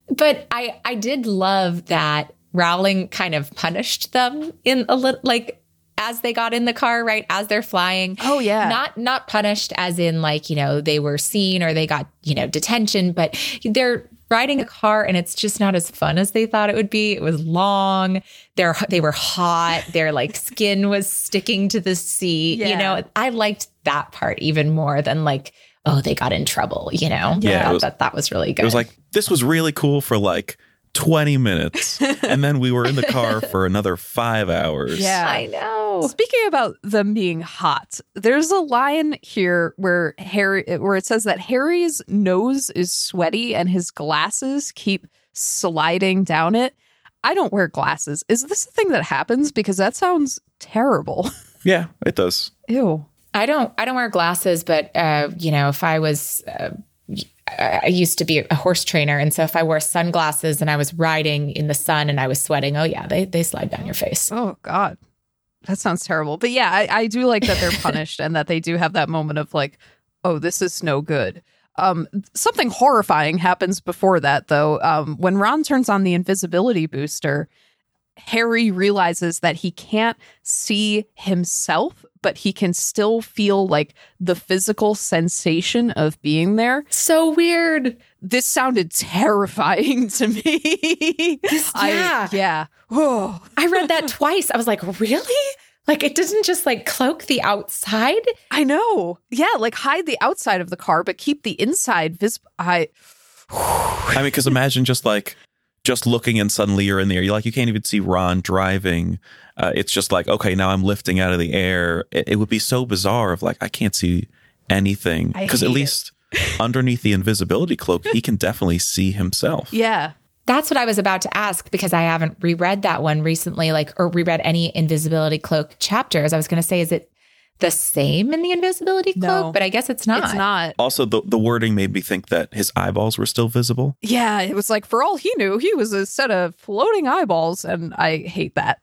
But I did love that Rowling kind of punished them in a little, like, as they got in the car, right? As they're flying. Oh, yeah. Not punished as in like, they were seen or they got, detention, but they're riding a car and it's just not as fun as they thought it would be. It was long. They were hot. Their like skin was sticking to the seat. Yeah. I liked that part even more than like, oh, they got in trouble, Yeah, I thought that was really good. It was like, this was really cool for like 20 minutes. And then we were in the car for another 5 hours. Yeah. I know. Speaking about them being hot, there's a line here where it says that Harry's nose is sweaty and his glasses keep sliding down it. I don't wear glasses. Is this a thing that happens? Because that sounds terrible. Yeah, it does. Ew. I don't wear glasses, but if I was I used to be a horse trainer, and so if I wore sunglasses and I was riding in the sun and I was sweating, oh yeah, they slide down your face. Oh God. That sounds terrible. But yeah, I do like that they're punished and that they do have that moment of like, oh, this is no good. Something horrifying happens before that, though. When Ron turns on the invisibility booster, Harry realizes that he can't see himself, but he can still feel like the physical sensation of being there. So weird. This sounded terrifying to me. Yeah. Oh. I read that twice. I was like, really? Like, it doesn't just like cloak the outside? I know. Yeah, like hide the outside of the car, but keep the inside visible. I mean, because imagine just looking and suddenly you're in the air. You can't even see Ron driving. It's just like, okay, now I'm lifting out of the air. It would be so bizarre of like, I can't see anything. Because at least underneath the invisibility cloak, he can definitely see himself. Yeah. That's what I was about to ask, because I haven't reread that one recently, or reread any invisibility cloak chapters. I was going to say, is it the same in the invisibility cloak? No, but I guess it's not. It's not. Also, the wording made me think that his eyeballs were still visible. Yeah, it was like, for all he knew, he was a set of floating eyeballs, and I hate that.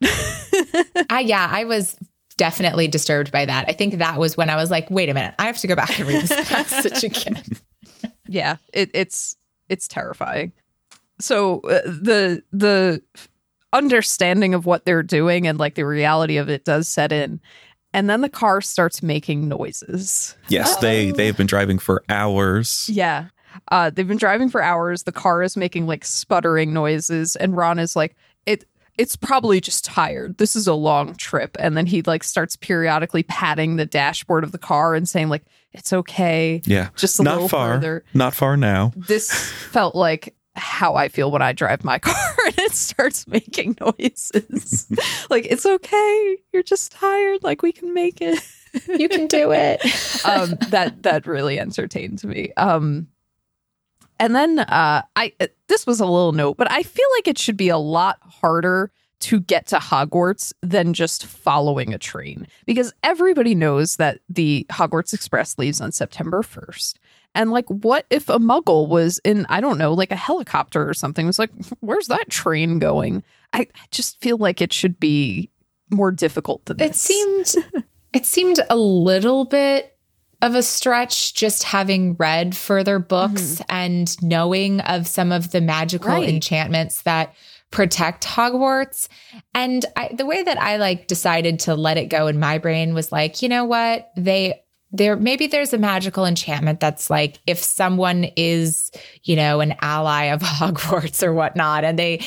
I was definitely disturbed by that. I think that was when I was like, wait a minute, I have to go back and read this passage again. Yeah, it's terrifying. So the understanding of what they're doing and like the reality of it does set in. And then the car starts making noises. Yes, they've been driving for hours. Yeah. They've been driving for hours. The car is making like sputtering noises. And Ron is like, it's probably just tired. This is a long trip. And then he like starts periodically patting the dashboard of the car and saying like, it's okay. Yeah. Just a little further. Not far now. This felt like how I feel when I drive my car and it starts making noises. Like, it's okay. You're just tired. Like, we can make it. You can do it. That really entertained me. And then this was a little note, but I feel like it should be a lot harder to get to Hogwarts than just following a train, because everybody knows that the Hogwarts Express leaves on September 1st. And like, what if a muggle was in, I don't know, like a helicopter or something? It was like, where's that train going? I just feel like it should be more difficult than this. It seemed a little bit of a stretch, just having read further books and knowing of some of the magical enchantments that protect Hogwarts. And the way that I like decided to let it go in my brain was like, you know what? Maybe there's a magical enchantment that's like, if someone is, an ally of Hogwarts or whatnot, and they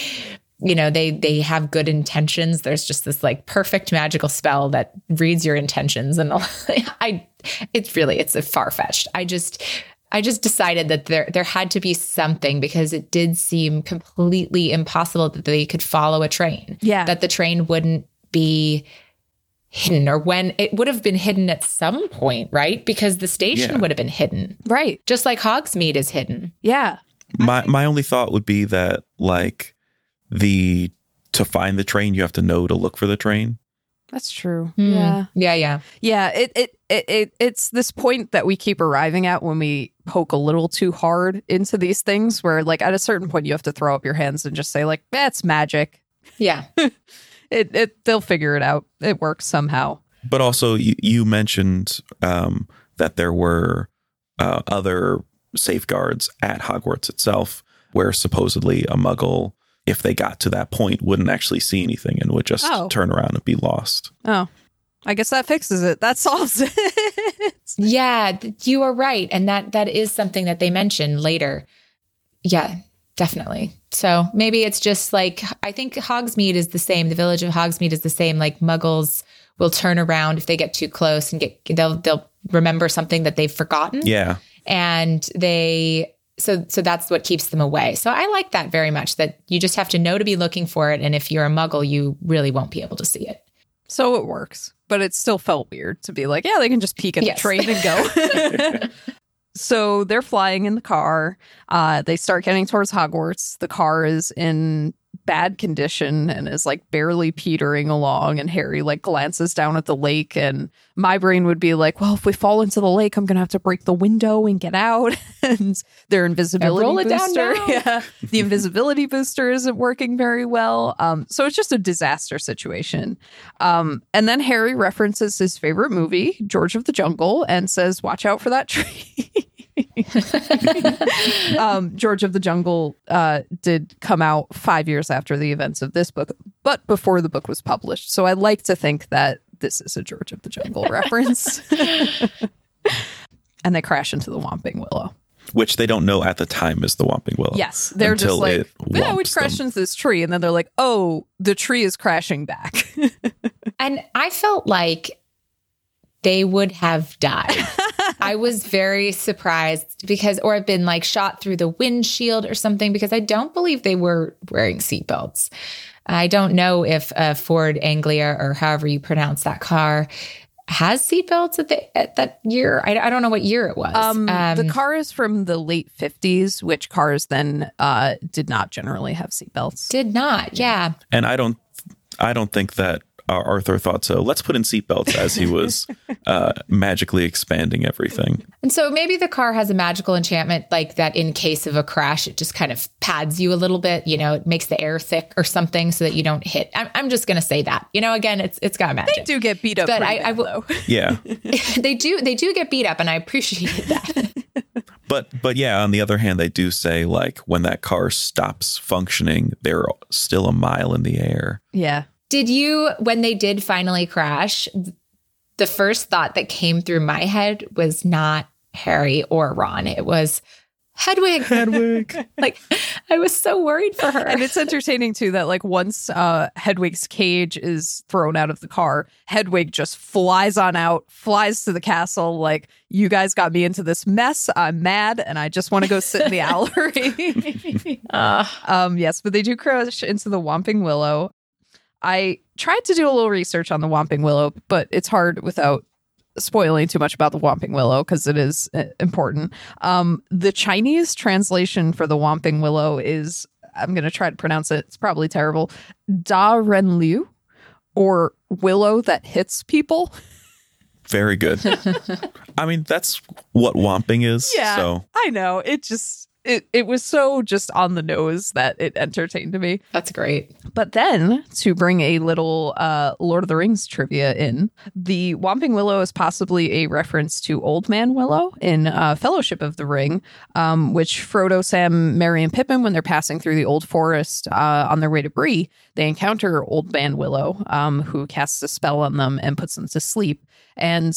have good intentions, there's just this like perfect magical spell that reads your intentions. And it's a far-fetched. I just decided that there had to be something, because it did seem completely impossible that they could follow a train. Yeah. That the train wouldn't be hidden, or when it would have been hidden at some point, right? Because the station would have been hidden. Right. Just like Hogsmeade is hidden. Yeah. My only thought would be that like to find the train, you have to know to look for the train. That's true. Yeah. Yeah. Yeah. It's this point that we keep arriving at when we poke a little too hard into these things, where like at a certain point you have to throw up your hands and just say like, that's magic. Yeah. They'll figure it out. It works somehow. But also you mentioned that there were other safeguards at Hogwarts itself. where supposedly a Muggle, if they got to that point, wouldn't actually see anything and would just turn around and be lost. Oh, I guess that fixes it. That solves it. Yeah, you are right. And that is something that they mention later. Yeah, definitely. So maybe it's just like, I think Hogsmeade is the same. The village of Hogsmeade is the same. Like Muggles will turn around if they get too close and they'll remember something that they've forgotten. Yeah. And so that's what keeps them away. So I like that very much, that you just have to know to be looking for it. And if you're a Muggle, you really won't be able to see it. So it works, but it still felt weird to be like, yeah, they can just peek at the train and go. So they're flying in the car. They start getting towards Hogwarts. The car is in bad condition and is like barely petering along. And Harry like glances down at the lake, and my brain would be like, well, if we fall into the lake, I'm going to have to break the window and get out. And their invisibility booster. Yeah, the invisibility booster isn't working very well. So it's just a disaster situation. And then Harry references his favorite movie, George of the Jungle, and says, watch out for that tree. George of the Jungle did come out 5 years after the events of this book, but before the book was published. So I like to think that this is a George of the Jungle reference. And they crash into the Whomping Willow. Which they don't know at the time is the Whomping Willow. Yes. They're just like, yeah, we crashed into this tree. And then they're like, oh, the tree is crashing back. And I felt like they would have died. I was very surprised or have been like shot through the windshield or something, because I don't believe they were wearing seatbelts. I don't know if Ford Anglia, or however you pronounce that car, has seatbelts at that year. I don't know what year it was. The car is from the late 50s, which cars then did not generally have seatbelts. Did not, yeah. And I don't think that Arthur thought so. Let's put in seatbelts as he was magically expanding everything. And so maybe the car has a magical enchantment, like that in case of a crash, it just kind of pads you a little bit. You know, it makes the air thick or something so that you don't hit. I'm just going to say that. You know, again, it's got magic. They do get beat up. But I will. Yeah. They do get beat up, and I appreciate that. But yeah, on the other hand, they do say, like, when that car stops functioning, they're still a mile in the air. Yeah. Did you, when they did finally crash, the first thought that came through my head was not Harry or Ron. It was Hedwig. Like, I was so worried for her. And it's entertaining, too, that like once Hedwig's cage is thrown out of the car, Hedwig just flies on out, flies to the castle. Like, you guys got me into this mess. I'm mad, and I just want to go sit in the Owlery. Yes, but they do crash into the Whomping Willow. I tried to do a little research on the Whomping Willow, but it's hard without spoiling too much about the Whomping Willow because it is important. The Chinese translation for the Whomping Willow is, I'm going to try to pronounce it, it's probably terrible, Da Ren Liu, or willow that hits people. Very good. I mean, that's what Whomping is. Yeah, so. I know. It was so just on the nose that it entertained me. That's great. But then, to bring a little Lord of the Rings trivia in, the Whomping Willow is possibly a reference to Old Man Willow in Fellowship of the Ring, which Frodo, Sam, Merry, and Pippin, when they're passing through the Old Forest on their way to Bree, they encounter Old Man Willow, who casts a spell on them and puts them to sleep. And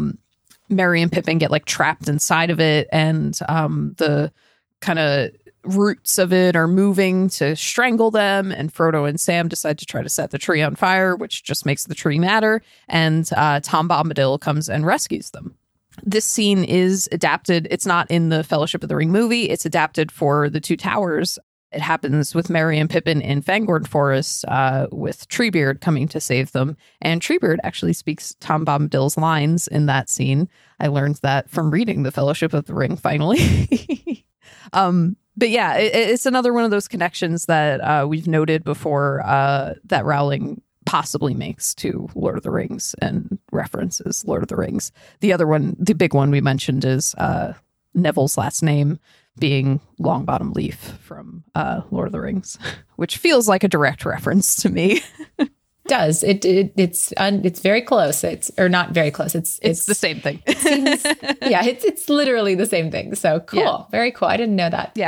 Merry and Pippin get like trapped inside of it, and the kind of roots of it are moving to strangle them, and Frodo and Sam decide to try to set the tree on fire, which just makes the tree madder, and Tom Bombadil comes and rescues them. This scene is adapted. It's not in the Fellowship of the Ring movie. It's adapted for The Two Towers. It happens with Merry and Pippin in Fangorn Forest, with Treebeard coming to save them. And Treebeard actually speaks Tom Bombadil's lines in that scene. I learned that from reading The Fellowship of the Ring, finally. But yeah, it's another one of those connections that we've noted before that Rowling possibly makes to Lord of the Rings and references Lord of the Rings. The other one, the big one we mentioned, is Neville's last name being Longbottom Leaf from Lord of the Rings, which feels like a direct reference to me. Does it's very close. It's not very close. It's the same thing. It seems, yeah, it's literally the same thing. So cool. Yeah. Very cool. I didn't know that. Yeah.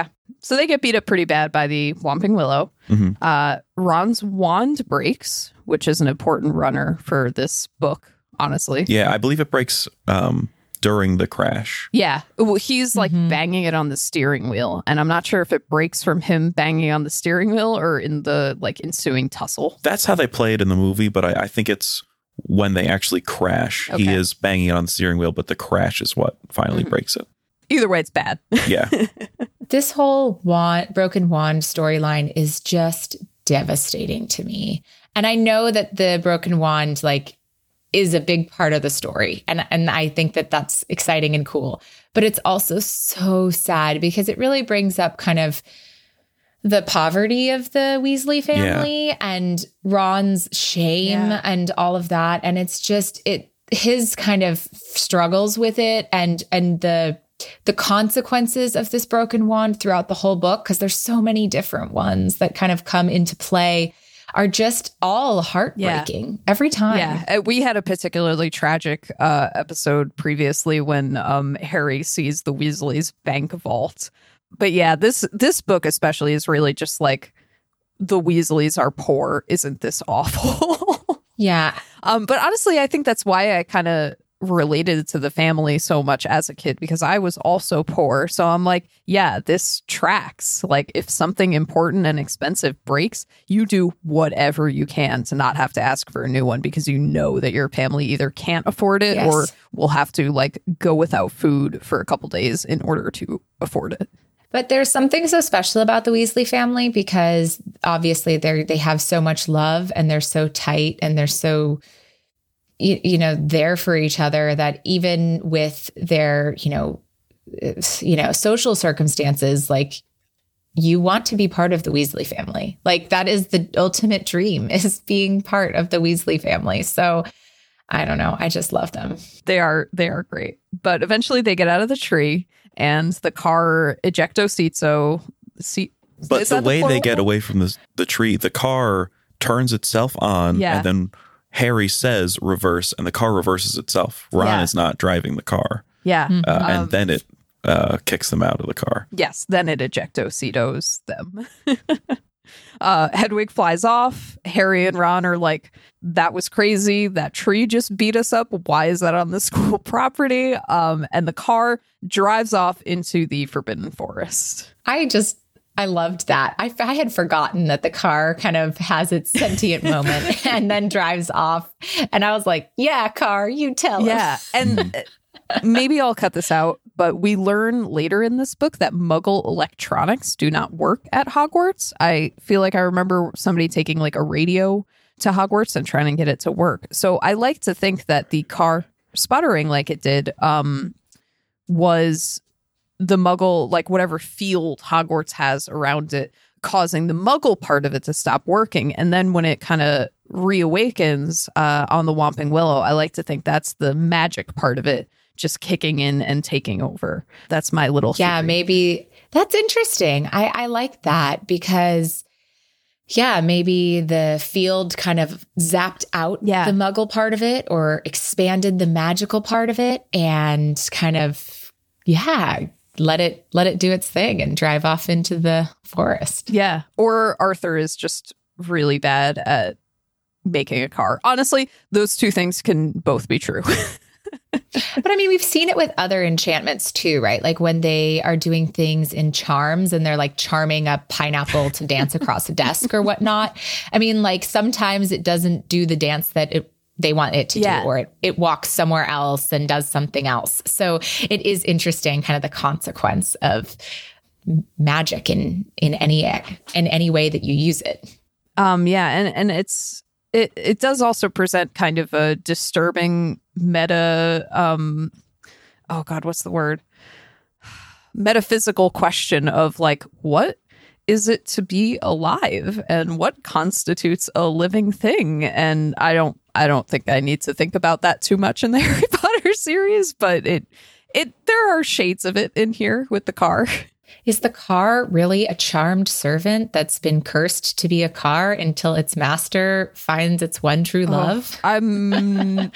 So they get beat up pretty bad by the Whomping Willow. Ron's wand breaks, which is an important runner for this book, honestly. Yeah, I believe it breaks during the crash. Yeah. Well, he's like banging it on the steering wheel. And I'm not sure if it breaks from him banging on the steering wheel or in the like ensuing tussle. That's how they play it in the movie, but I think it's when they actually crash. He is banging it on the steering wheel, but the crash is what finally breaks it. Either way, it's bad. Yeah. This whole broken wand storyline is just devastating to me. And I know that the broken wand like is a big part of the story. And I think that that's exciting and cool. But it's also so sad because it really brings up kind of the poverty of the Weasley family and Ron's shame and all of that. And it's just his kind of struggles with it and the consequences of this broken wand throughout the whole book, because there's so many different ones that kind of come into play, are just all heartbreaking every time. Yeah, we had a particularly tragic episode previously when Harry sees the Weasleys' bank vault. But yeah, this book especially is really just like, the Weasleys are poor. Isn't this awful? Yeah. But honestly, I think that's why I kind of related to the family so much as a kid, because I was also poor. So I'm like, yeah, this tracks. Like, if something important and expensive breaks, you do whatever you can to not have to ask for a new one, because you know that your family either can't afford it or will have to like go without food for a couple days in order to afford it. But there's something so special about the Weasley family, because obviously they have so much love and they're so tight and they're so there for each other, that even with their, social circumstances, like, you want to be part of the Weasley family. Like, that is the ultimate dream, is being part of the Weasley family. So I don't know. I just love them. They are great. But eventually they get out of the tree and the car ejectocito. But the way they get away from the tree, the car turns itself on and then Harry says reverse, and the car reverses itself. Ron is not driving the car. Yeah. And then it kicks them out of the car. Yes. Then it ejectocitos them. Hedwig flies off. Harry and Ron are like, that was crazy. That tree just beat us up. Why is that on the school property? And the car drives off into the Forbidden Forest. I loved that. I had forgotten that the car kind of has its sentient moment and then drives off. And I was like, yeah, car, you tell us. Yeah. And maybe I'll cut this out, but we learn later in this book that Muggle electronics do not work at Hogwarts. I feel like I remember somebody taking like a radio to Hogwarts and trying to get it to work. So I like to think that the car sputtering like it did was the Muggle, like whatever field Hogwarts has around it, causing the Muggle part of it to stop working. And then when it kind of reawakens on the Whomping Willow, I like to think that's the magic part of it just kicking in and taking over. That's my little theory. Yeah, maybe that's interesting. I like that, because maybe the field kind of zapped out the Muggle part of it, or expanded the magical part of it, and kind of let it do its thing and drive off into the forest. Yeah. Or Arthur is just really bad at making a car. Honestly, those two things can both be true. But I mean, we've seen it with other enchantments too, right? Like when they are doing things in charms and they're like charming a pineapple to dance across a desk or whatnot. I mean, like sometimes it doesn't do the dance that they want it to do, or it walks somewhere else and does something else. So it is interesting, kind of the consequence of magic in any way that you use it. And it does also present kind of a disturbing meta what's the word? Metaphysical question of like, what is it to be alive, and what constitutes a living thing? And I don't think I need to think about that too much in the Harry Potter series, but there are shades of it in here with the car. Is the car really a charmed servant that's been cursed to be a car until its master finds its one true love? I'm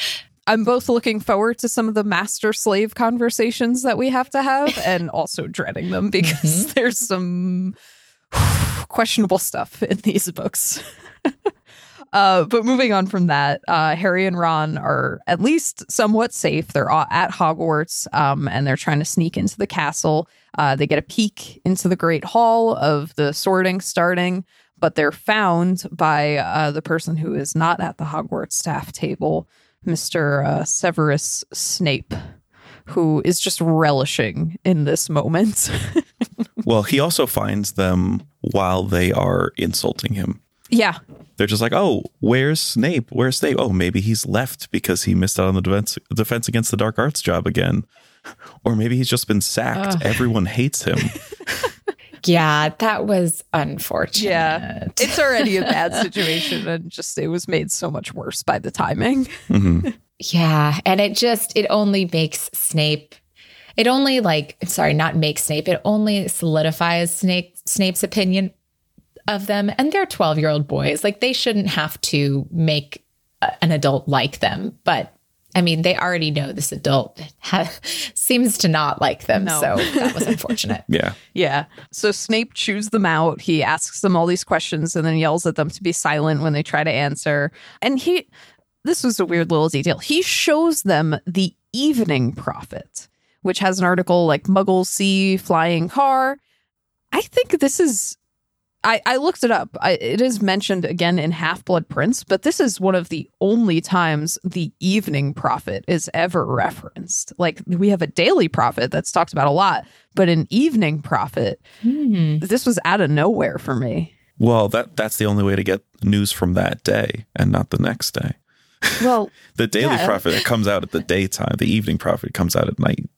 I'm both looking forward to some of the master-slave conversations that we have to have and also dreading them because there's some questionable stuff in these books. But moving on from that, Harry and Ron are at least somewhat safe. They're at Hogwarts, and they're trying to sneak into the castle. They get a peek into the Great Hall of the sorting starting, but they're found by the person who is not at the Hogwarts staff table, Mr. Severus Snape, who is just relishing in this moment. Well, he also finds them while they are insulting him. Yeah. They're just like, oh, where's Snape? Where's Snape? Oh, maybe he's left because he missed out on the defense against the dark arts job again. Or maybe he's just been sacked. Everyone hates him. Yeah, that was unfortunate. Yeah. It's already a bad situation, and just it was made so much worse by the timing. Mm-hmm. Yeah. And it only makes Snape, it only solidifies Snape's opinion of them. And they're 12-year-old boys. Like, they shouldn't have to make an adult like them. But I mean, they already know this adult seems to not like them. No. So that was unfortunate. Yeah. Yeah. So Snape chews them out. He asks them all these questions and then yells at them to be silent when they try to answer. And this was a weird little detail. He shows them the Evening Prophet, which has an article like Muggles see flying car. I think this is... I looked it up. It is mentioned again in Half-Blood Prince, but this is one of the only times the Evening Prophet is ever referenced. Like, we have a Daily Prophet that's talked about a lot, but an Evening Prophet, this was out of nowhere for me. Well, that's the only way to get news from that day and not the next day. Well, the Daily Prophet, it comes out at the daytime. The Evening Prophet comes out at night.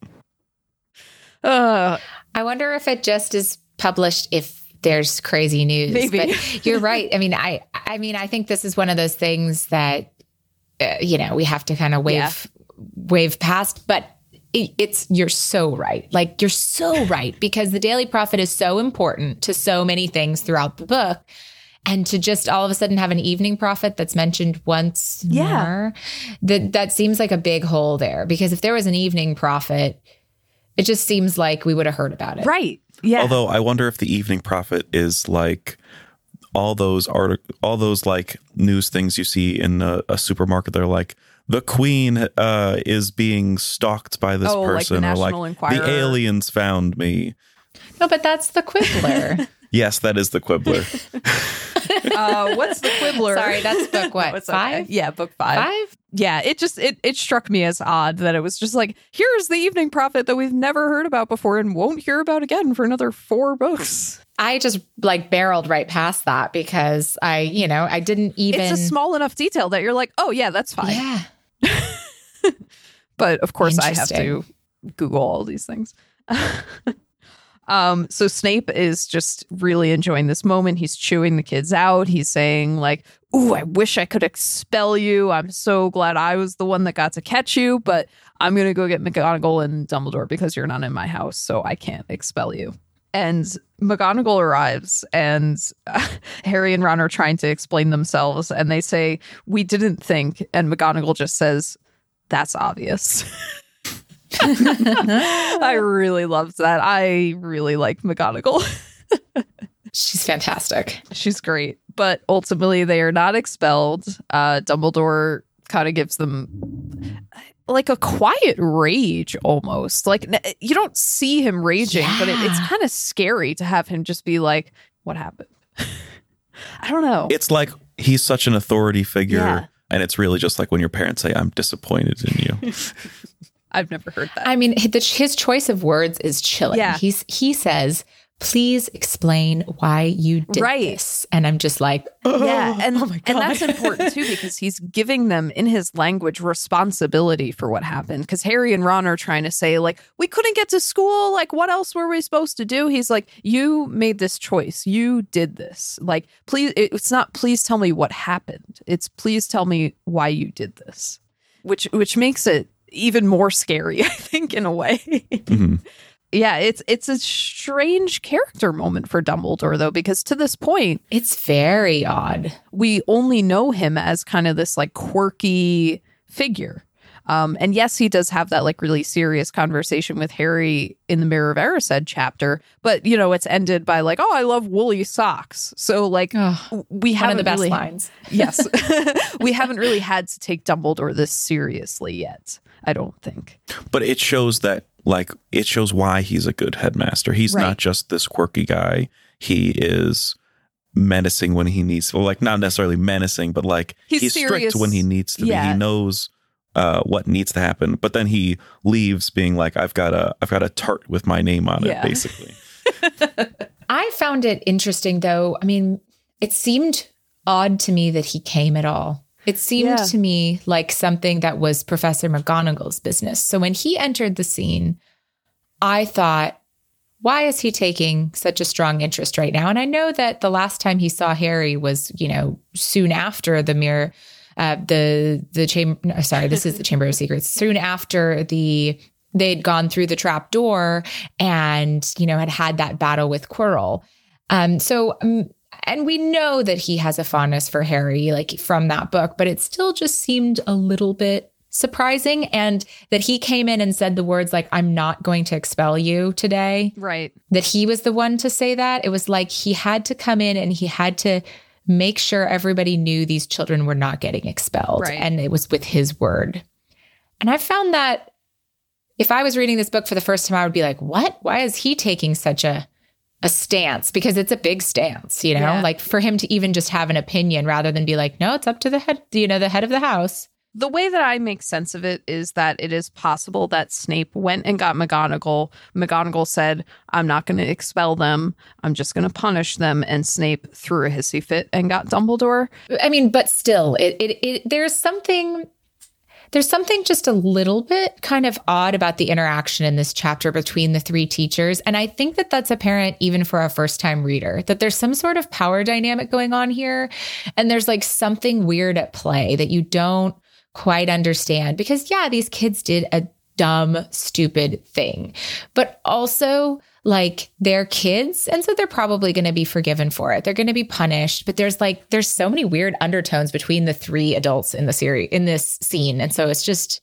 I wonder if it just is published if there's crazy news. Maybe. But you're right. I mean, I think this is one of those things that, we have to kind of wave past, but you're so right. Like, you're so right, because the Daily Prophet is so important to so many things throughout the book. And to just all of a sudden have an Evening Prophet that's mentioned once more, that seems like a big hole there, because if there was an Evening Prophet, it just seems like we would have heard about it. Right. Yeah. Although I wonder if the Evening Prophet is like all those like news things you see in a supermarket. They're like, the Queen is being stalked by this person, like the or like National Enquirer. the aliens found me. No, but that's the Quibbler. Yes, that is the Quibbler. What's the Quibbler? Sorry, that's book what? No, 5? Okay. Yeah, book 5. 5? Yeah, it struck me as odd that it was just like, here's the Evening Prophet that we've never heard about before and won't hear about again for another 4 books. I just barreled right past that because I didn't even... It's a small enough detail that you're like, oh yeah, that's fine. Yeah. But of course I have to Google all these things. So Snape is just really enjoying this moment. He's chewing the kids out. He's saying like, ooh, I wish I could expel you. I'm so glad I was the one that got to catch you, but I'm going to go get McGonagall and Dumbledore because you're not in my house, so I can't expel you. And McGonagall arrives, and Harry and Ron are trying to explain themselves, and they say, we didn't think, and McGonagall just says, that's obvious. I really loved that. I really like McGonagall. She's fantastic. She's great. But ultimately, they are not expelled. Dumbledore kind of gives them like a quiet rage almost. Like, you don't see him raging, but it's kind of scary to have him just be like, what happened? I don't know. It's like he's such an authority figure. And it's really just like when your parents say, I'm disappointed in you. I've never heard that. I mean, his choice of words is chilling. Yeah. He says, please explain why you did this. And I'm just like, yeah. And, oh my God. And that's important too, because he's giving them in his language responsibility for what happened. Because Harry and Ron are trying to say like, we couldn't get to school. Like, what else were we supposed to do? He's like, you made this choice. You did this. Like, please, it's not, please tell me what happened. It's please tell me why you did this, which makes it even more scary, I think, in a way. Mm-hmm. Yeah, it's a strange character moment for Dumbledore, though, because to this point, it's very odd. We only know him as kind of this like quirky figure. And yes, he does have that like really serious conversation with Harry in the Mirror of Erised chapter, but you know, it's ended by like, oh, I love woolly socks. So like we haven't one of the best really, lines. Yes. We haven't really had to take Dumbledore this seriously yet, I don't think. But it shows that, like, it shows why he's a good headmaster. He's Right. not just this quirky guy. He is menacing when he needs to. Well, like, not necessarily menacing, but like he's serious. strict when he needs to Yeah. be. He knows what needs to happen. But then he leaves being like, I've got a tart with my name on it, Yeah. basically. I found it interesting, though. I mean, it seemed odd to me that he came at all. It seemed to me like something that was Professor McGonagall's business. So when he entered the scene, I thought, why is he taking such a strong interest right now? And I know that the last time he saw Harry was, you know, soon after the mirror, the chamber. Sorry, this is the Chamber of Secrets. Soon after they'd gone through the trap door and, you know, had that battle with Quirrell. And we know that he has a fondness for Harry, like from that book, but it still just seemed a little bit surprising. And that he came in and said the words like, I'm not going to expel you today. Right. That he was the one to say that. It was like he had to come in and he had to make sure everybody knew these children were not getting expelled. Right. And it was with his word. And I found that if I was reading this book for the first time, I would be like, what? Why is he taking such a stance? Because it's a big stance, you know, Yeah. like for him to even just have an opinion rather than be like, no, it's up to the head, you know, the head of the house. The way that I make sense of it is that it is possible that Snape went and got McGonagall. McGonagall said, I'm not going to expel them. I'm just going to punish them. And Snape threw a hissy fit and got Dumbledore. I mean, but still, there's something just a little bit kind of odd about the interaction in this chapter between the three teachers. And I think that that's apparent even for a first time reader, that there's some sort of power dynamic going on here. And there's like something weird at play that you don't quite understand because, yeah, these kids did a dumb, stupid thing, but also like they're kids. And so they're probably going to be forgiven for it. They're going to be punished. But there's so many weird undertones between the three adults in the series, in this scene. And so it's just,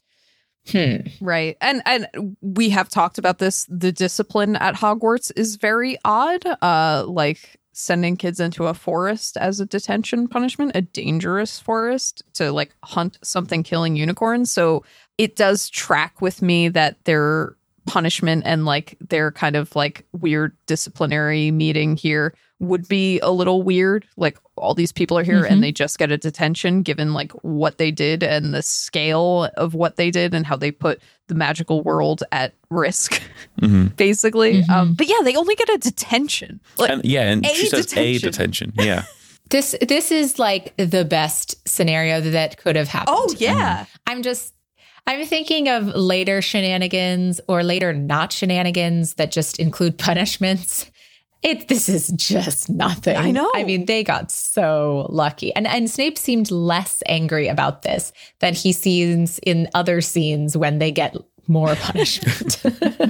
Right. And we have talked about this. The discipline at Hogwarts is very odd. Like sending kids into a forest as a detention punishment, a dangerous forest to like hunt something killing unicorns. So it does track with me that their punishment and like their kind of like weird disciplinary meeting here would be a little weird. Like all these people are here and they just get a detention given like what they did and the scale of what they did and how they put the magical world at risk, basically. But yeah, they only get a detention. Like, And a she says a detention. detention. Yeah. this is like the best scenario that could have happened. oh yeah. I'm thinking of later shenanigans or later not shenanigans that just include punishments. This is just nothing. I know. I mean, they got so lucky. And Snape seemed less angry about this than he seems in other scenes when they get more punishment.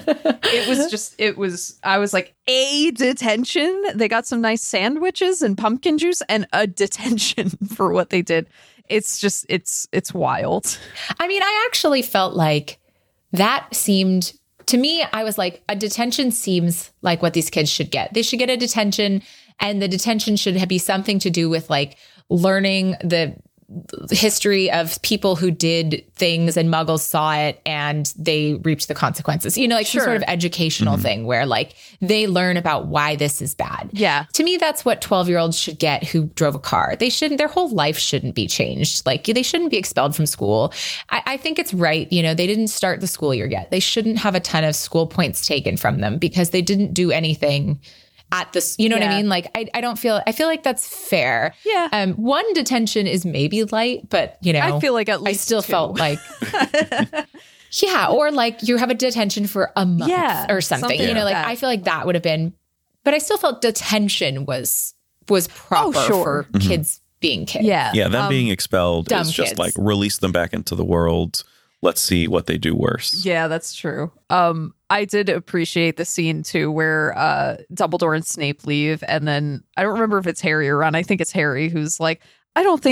I was like, a detention. They got some nice sandwiches and pumpkin juice and a detention for what they did. It's just, it's wild. I mean, I actually felt like that seemed, to me, I was like, a detention seems like what these kids should get. They should get a detention, and the detention should be something to do with like learning the history of people who did things and muggles saw it and they reaped the consequences, you know, like some sort of educational thing where like they learn about why this is bad. Yeah. To me, that's what 12-year-olds should get who drove a car. Their whole life shouldn't be changed. Like they shouldn't be expelled from school. I think it's right. You know, they didn't start the school year yet. They shouldn't have a ton of school points taken from them because they didn't do anything at this, you know what I mean? Like, I feel like that's fair. Yeah. One detention is maybe light, but you know, I feel like at least I still two. felt like, yeah. Or like you have a detention for a month or something, you know, like that. I feel like that would have been, but I still felt detention was proper for kids being kids. Yeah. Yeah. Them being expelled dumb is just kids. like release them back into the world. Let's see what they do worse. Yeah, that's true. I did appreciate the scene too where Dumbledore and Snape leave, and then I don't remember if it's Harry or Ron. I think it's Harry who's like, I don't think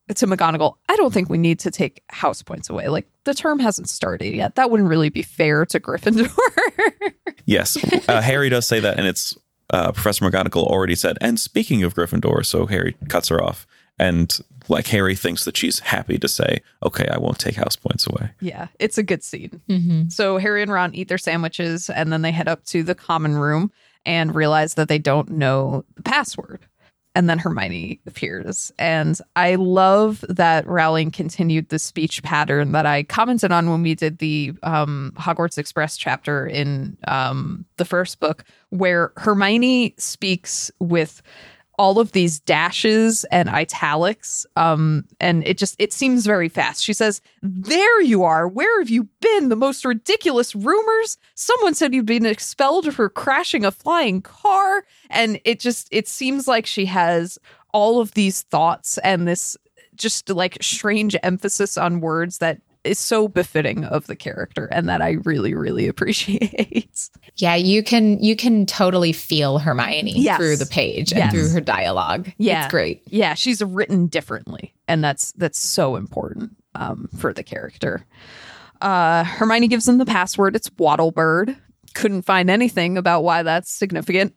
to McGonagall, I don't think we need to take house points away. Like, the term hasn't started yet. That wouldn't really be fair to Gryffindor. Yes, Harry does say that, and it's Professor McGonagall already said, and speaking of Gryffindor, so Harry cuts her off. And like Harry thinks that she's happy to say, okay, I won't take house points away. Yeah, it's a good scene. So Harry and Ron eat their sandwiches, and then they head up to the common room and realize that they don't know the password. And then Hermione appears. And I love that Rowling continued the speech pattern that I commented on when we did the Hogwarts Express chapter in the first book, where Hermione speaks with all of these dashes and italics. And it seems very fast. She says, "There you are. Where have you been? The most ridiculous rumors. Someone said you'd been expelled for crashing a flying car." And it seems like she has all of these thoughts and this just like strange emphasis on words that is so befitting of the character, and that I really, really appreciate. Yeah, you can totally feel Hermione through the page and through her dialogue. Yeah. It's great. Yeah, she's written differently, and that's so important for the character. Hermione gives them the password. It's Wattlebird. Couldn't find anything about why that's significant.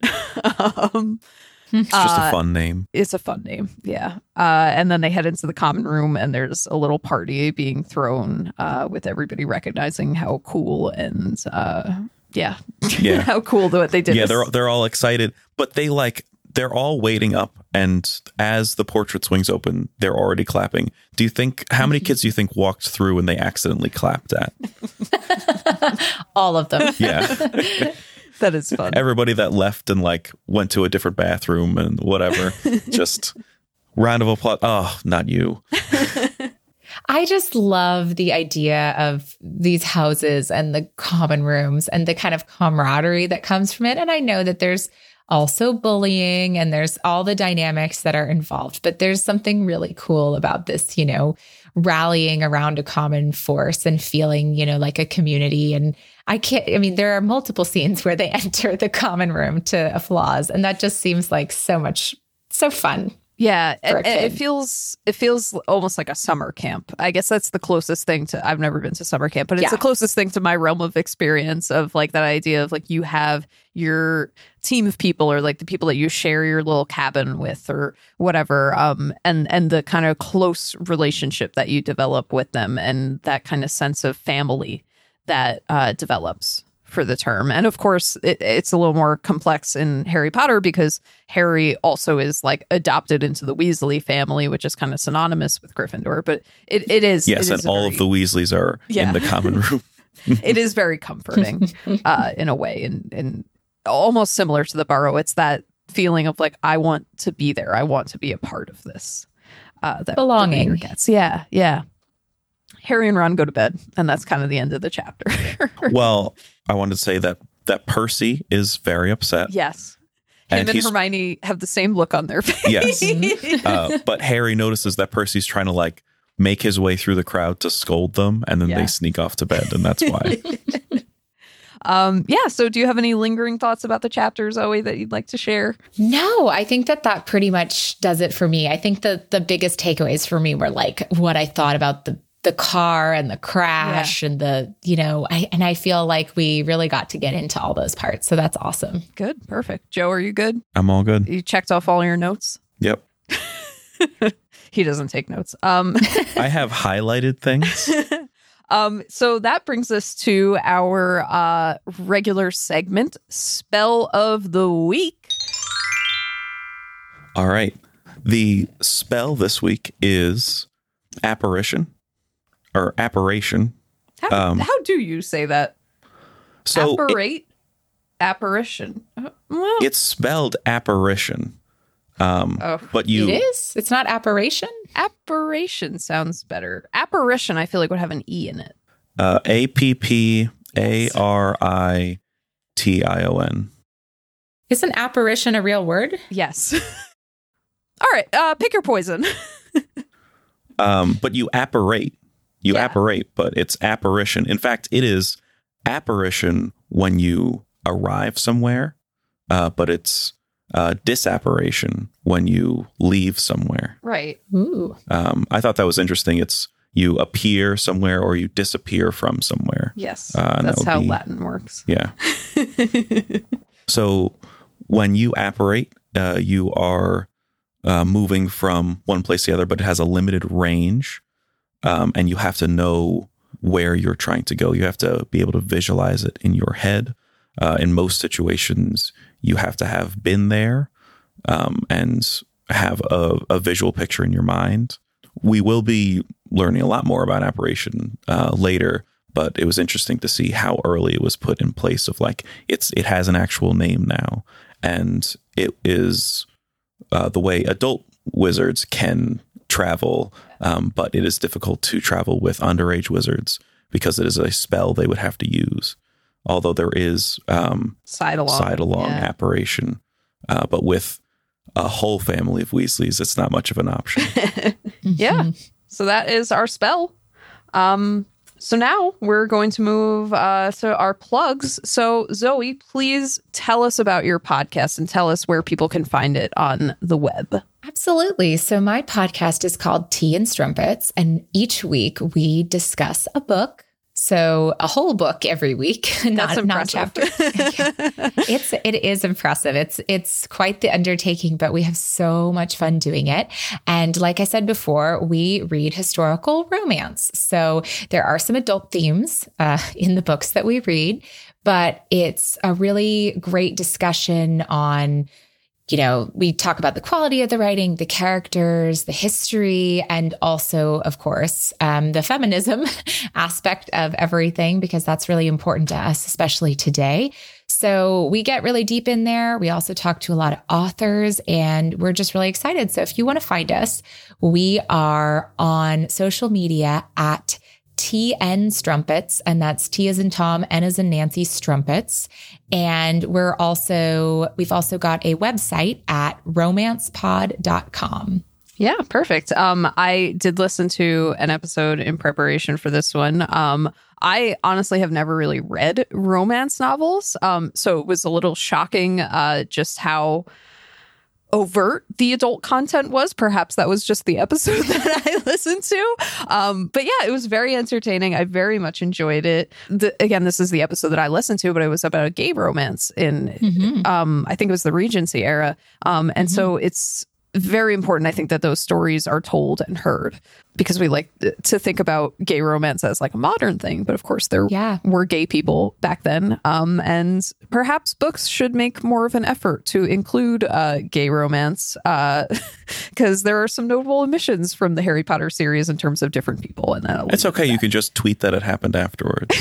It's just a fun name. It's a fun name, yeah. And then they head into the common room, and there's a little party being thrown with everybody recognizing how cool and how cool what they did. Yeah, they're all excited, but they're all waiting up, and as the portrait swings open, they're already clapping. Do you think how many kids do you think walked through and they accidentally clapped at? All of them. Yeah. That is fun. Everybody that left and like went to a different bathroom and whatever. Just round of applause. Oh, not you. I just love the idea of these houses and the common rooms and the kind of camaraderie that comes from it. And I know that there's also bullying and there's all the dynamics that are involved, but there's something really cool about this, rallying around a common force and feeling, like a community. And there are multiple scenes where they enter the common room to applause. And that just seems like so fun. Yeah, it feels almost like a summer camp. I guess that's the closest thing to, I've never been to summer camp, but it's the closest thing to my realm of experience of like that idea of like you have your team of people or like the people that you share your little cabin with or whatever, and the kind of close relationship that you develop with them and that kind of sense of family that develops for the term. And of course, it's a little more complex in Harry Potter because Harry also is like adopted into the Weasley family, which is kind of synonymous with Gryffindor. But it is. Yes, it and all of the Weasleys are in the common room. It is very comforting in a way and almost similar to the Burrow. It's that feeling of like, I want to be there. I want to be a part of this. That belonging. Gets. Yeah, yeah. Harry and Ron go to bed, and that's kind of the end of the chapter. Well, I wanted to say that Percy is very upset. Yes. Him and Hermione have the same look on their face. Yes. But Harry notices that Percy's trying to like make his way through the crowd to scold them, and then they sneak off to bed, and that's why. So do you have any lingering thoughts about the chapter, Zoe, that you'd like to share? No, I think that pretty much does it for me. I think the biggest takeaways for me were like what I thought about the car and the crash and I feel like we really got to get into all those parts. So that's awesome. Good. Perfect. Joe, are you good? I'm all good. You checked off all your notes? Yep. He doesn't take notes. I have highlighted things. So that brings us to our regular segment, Spell of the Week. All right. The spell this week is Apparition. Or Apparition. How do you say that? So Apparition. Well, it's spelled Apparition. But you... It is? It's not Apparition? Apparition sounds better. Apparition, I feel like would have an E in it. Apparition. Isn't apparition a real word? Yes. All right, pick your poison. But you apparate. You apparate, but it's apparition. In fact, it is apparition when you arrive somewhere, but it's disapparation when you leave somewhere. Right. Ooh. I thought that was interesting. It's you appear somewhere or you disappear from somewhere. Yes. That's how Latin works. Yeah. So when you apparate, you are moving from one place to the other, but it has a limited range. And you have to know where you're trying to go. You have to be able to visualize it in your head. In most situations, you have to have been there and have a visual picture in your mind. We will be learning a lot more about apparition later, but it was interesting to see how early it was put in place of like, it has an actual name now. And it is the way adult wizards can travel, but it is difficult to travel with underage wizards because it is a spell they would have to use. Although there is side along apparition, but with a whole family of Weasleys, it's not much of an option. Yeah. So that is our spell. So now we're going to move to our plugs. So Zoe, please tell us about your podcast and tell us where people can find it on the web. Absolutely. So my podcast is called Tea and Strumpets, and each week we discuss a book. So a whole book every week, not chapters. It is impressive. It's quite the undertaking, but we have so much fun doing it. And like I said before, we read historical romance. So there are some adult themes in the books that we read, but it's a really great discussion on, you know, we talk about the quality of the writing, the characters, the history, and also, of course, the feminism aspect of everything, because that's really important to us, especially today. So we get really deep in there. We also talk to a lot of authors, and we're just really excited. So if you want to find us, we are on social media at TN Strumpets, and that's T as in Tom, N as in Nancy, Strumpets. And we've also got a website at romancepod.com. Yeah, perfect. I did listen to an episode in preparation for this one. I honestly have never really read romance novels. So it was a little shocking just how overt the adult content was. Perhaps that was just the episode that I listened to. But yeah, it was very entertaining. I very much enjoyed it. Again, this is the episode that I listened to, but it was about a gay romance in, I think it was the Regency era. And so it's very important, I think, that those stories are told and heard, because we like to think about gay romance as like a modern thing. But of course, there were gay people back then. And perhaps books should make more of an effort to include gay romance, because there are some notable omissions from the Harry Potter series in terms of different people. And it's okay. You can just tweet that it happened afterwards.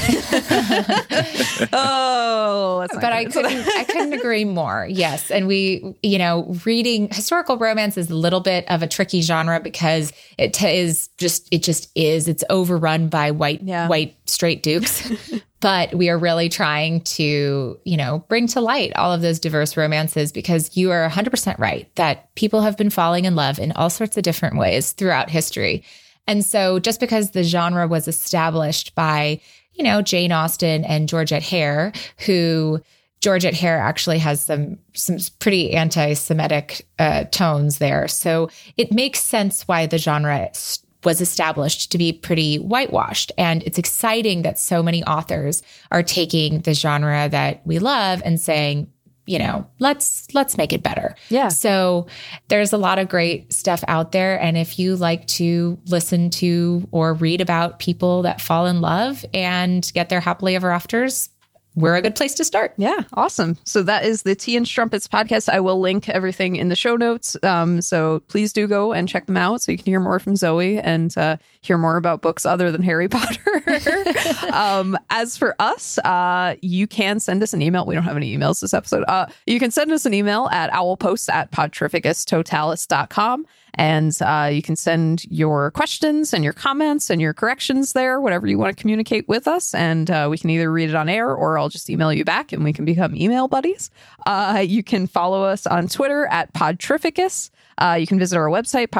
Oh, but I couldn't agree more. Yes. And we, reading historical romance is a little bit of a tricky genre because it's overrun by white straight dukes. But we are really trying to, bring to light all of those diverse romances, because you are 100% right that people have been falling in love in all sorts of different ways throughout history. And so just because the genre was established by, Jane Austen and Georgette Hare, who Georgette Hare actually has some pretty anti-Semitic tones there. So it makes sense why the genre was established to be pretty whitewashed. And it's exciting that so many authors are taking the genre that we love and saying, let's make it better. Yeah. So there's a lot of great stuff out there. And if you like to listen to or read about people that fall in love and get their happily ever afters, we're a good place to start. Yeah, awesome. So that is the Tea and Strumpets podcast. I will link everything in the show notes. So please do go and check them out so you can hear more from Zoe and hear more about books other than Harry Potter. As for us, you can send us an email. We don't have any emails this episode. You can send us an email at owlposts@podtrificustotalis.com. And you can send your questions and your comments and your corrections there, whatever you want to communicate with us. And we can either read it on air or I'll just email you back and we can become email buddies. You can follow us on Twitter at Podtrificus. You can visit our website,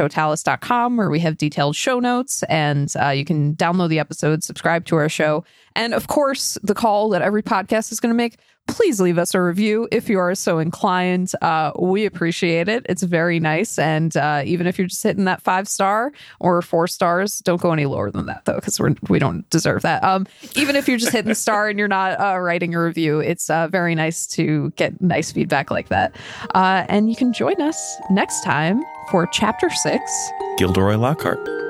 podtrificustotalis.com, where we have detailed show notes, and you can download the episodes, subscribe to our show, And of course, the call that every podcast is going to make, please leave us a review if you are so inclined. We appreciate it. It's very nice. And even if you're just hitting that 5-star or 4 stars, don't go any lower than that, though, because we don't deserve that. Even if you're just hitting the star and you're not writing a review, it's very nice to get nice feedback like that. And you can join us next time for Chapter 6, Gilderoy Lockhart.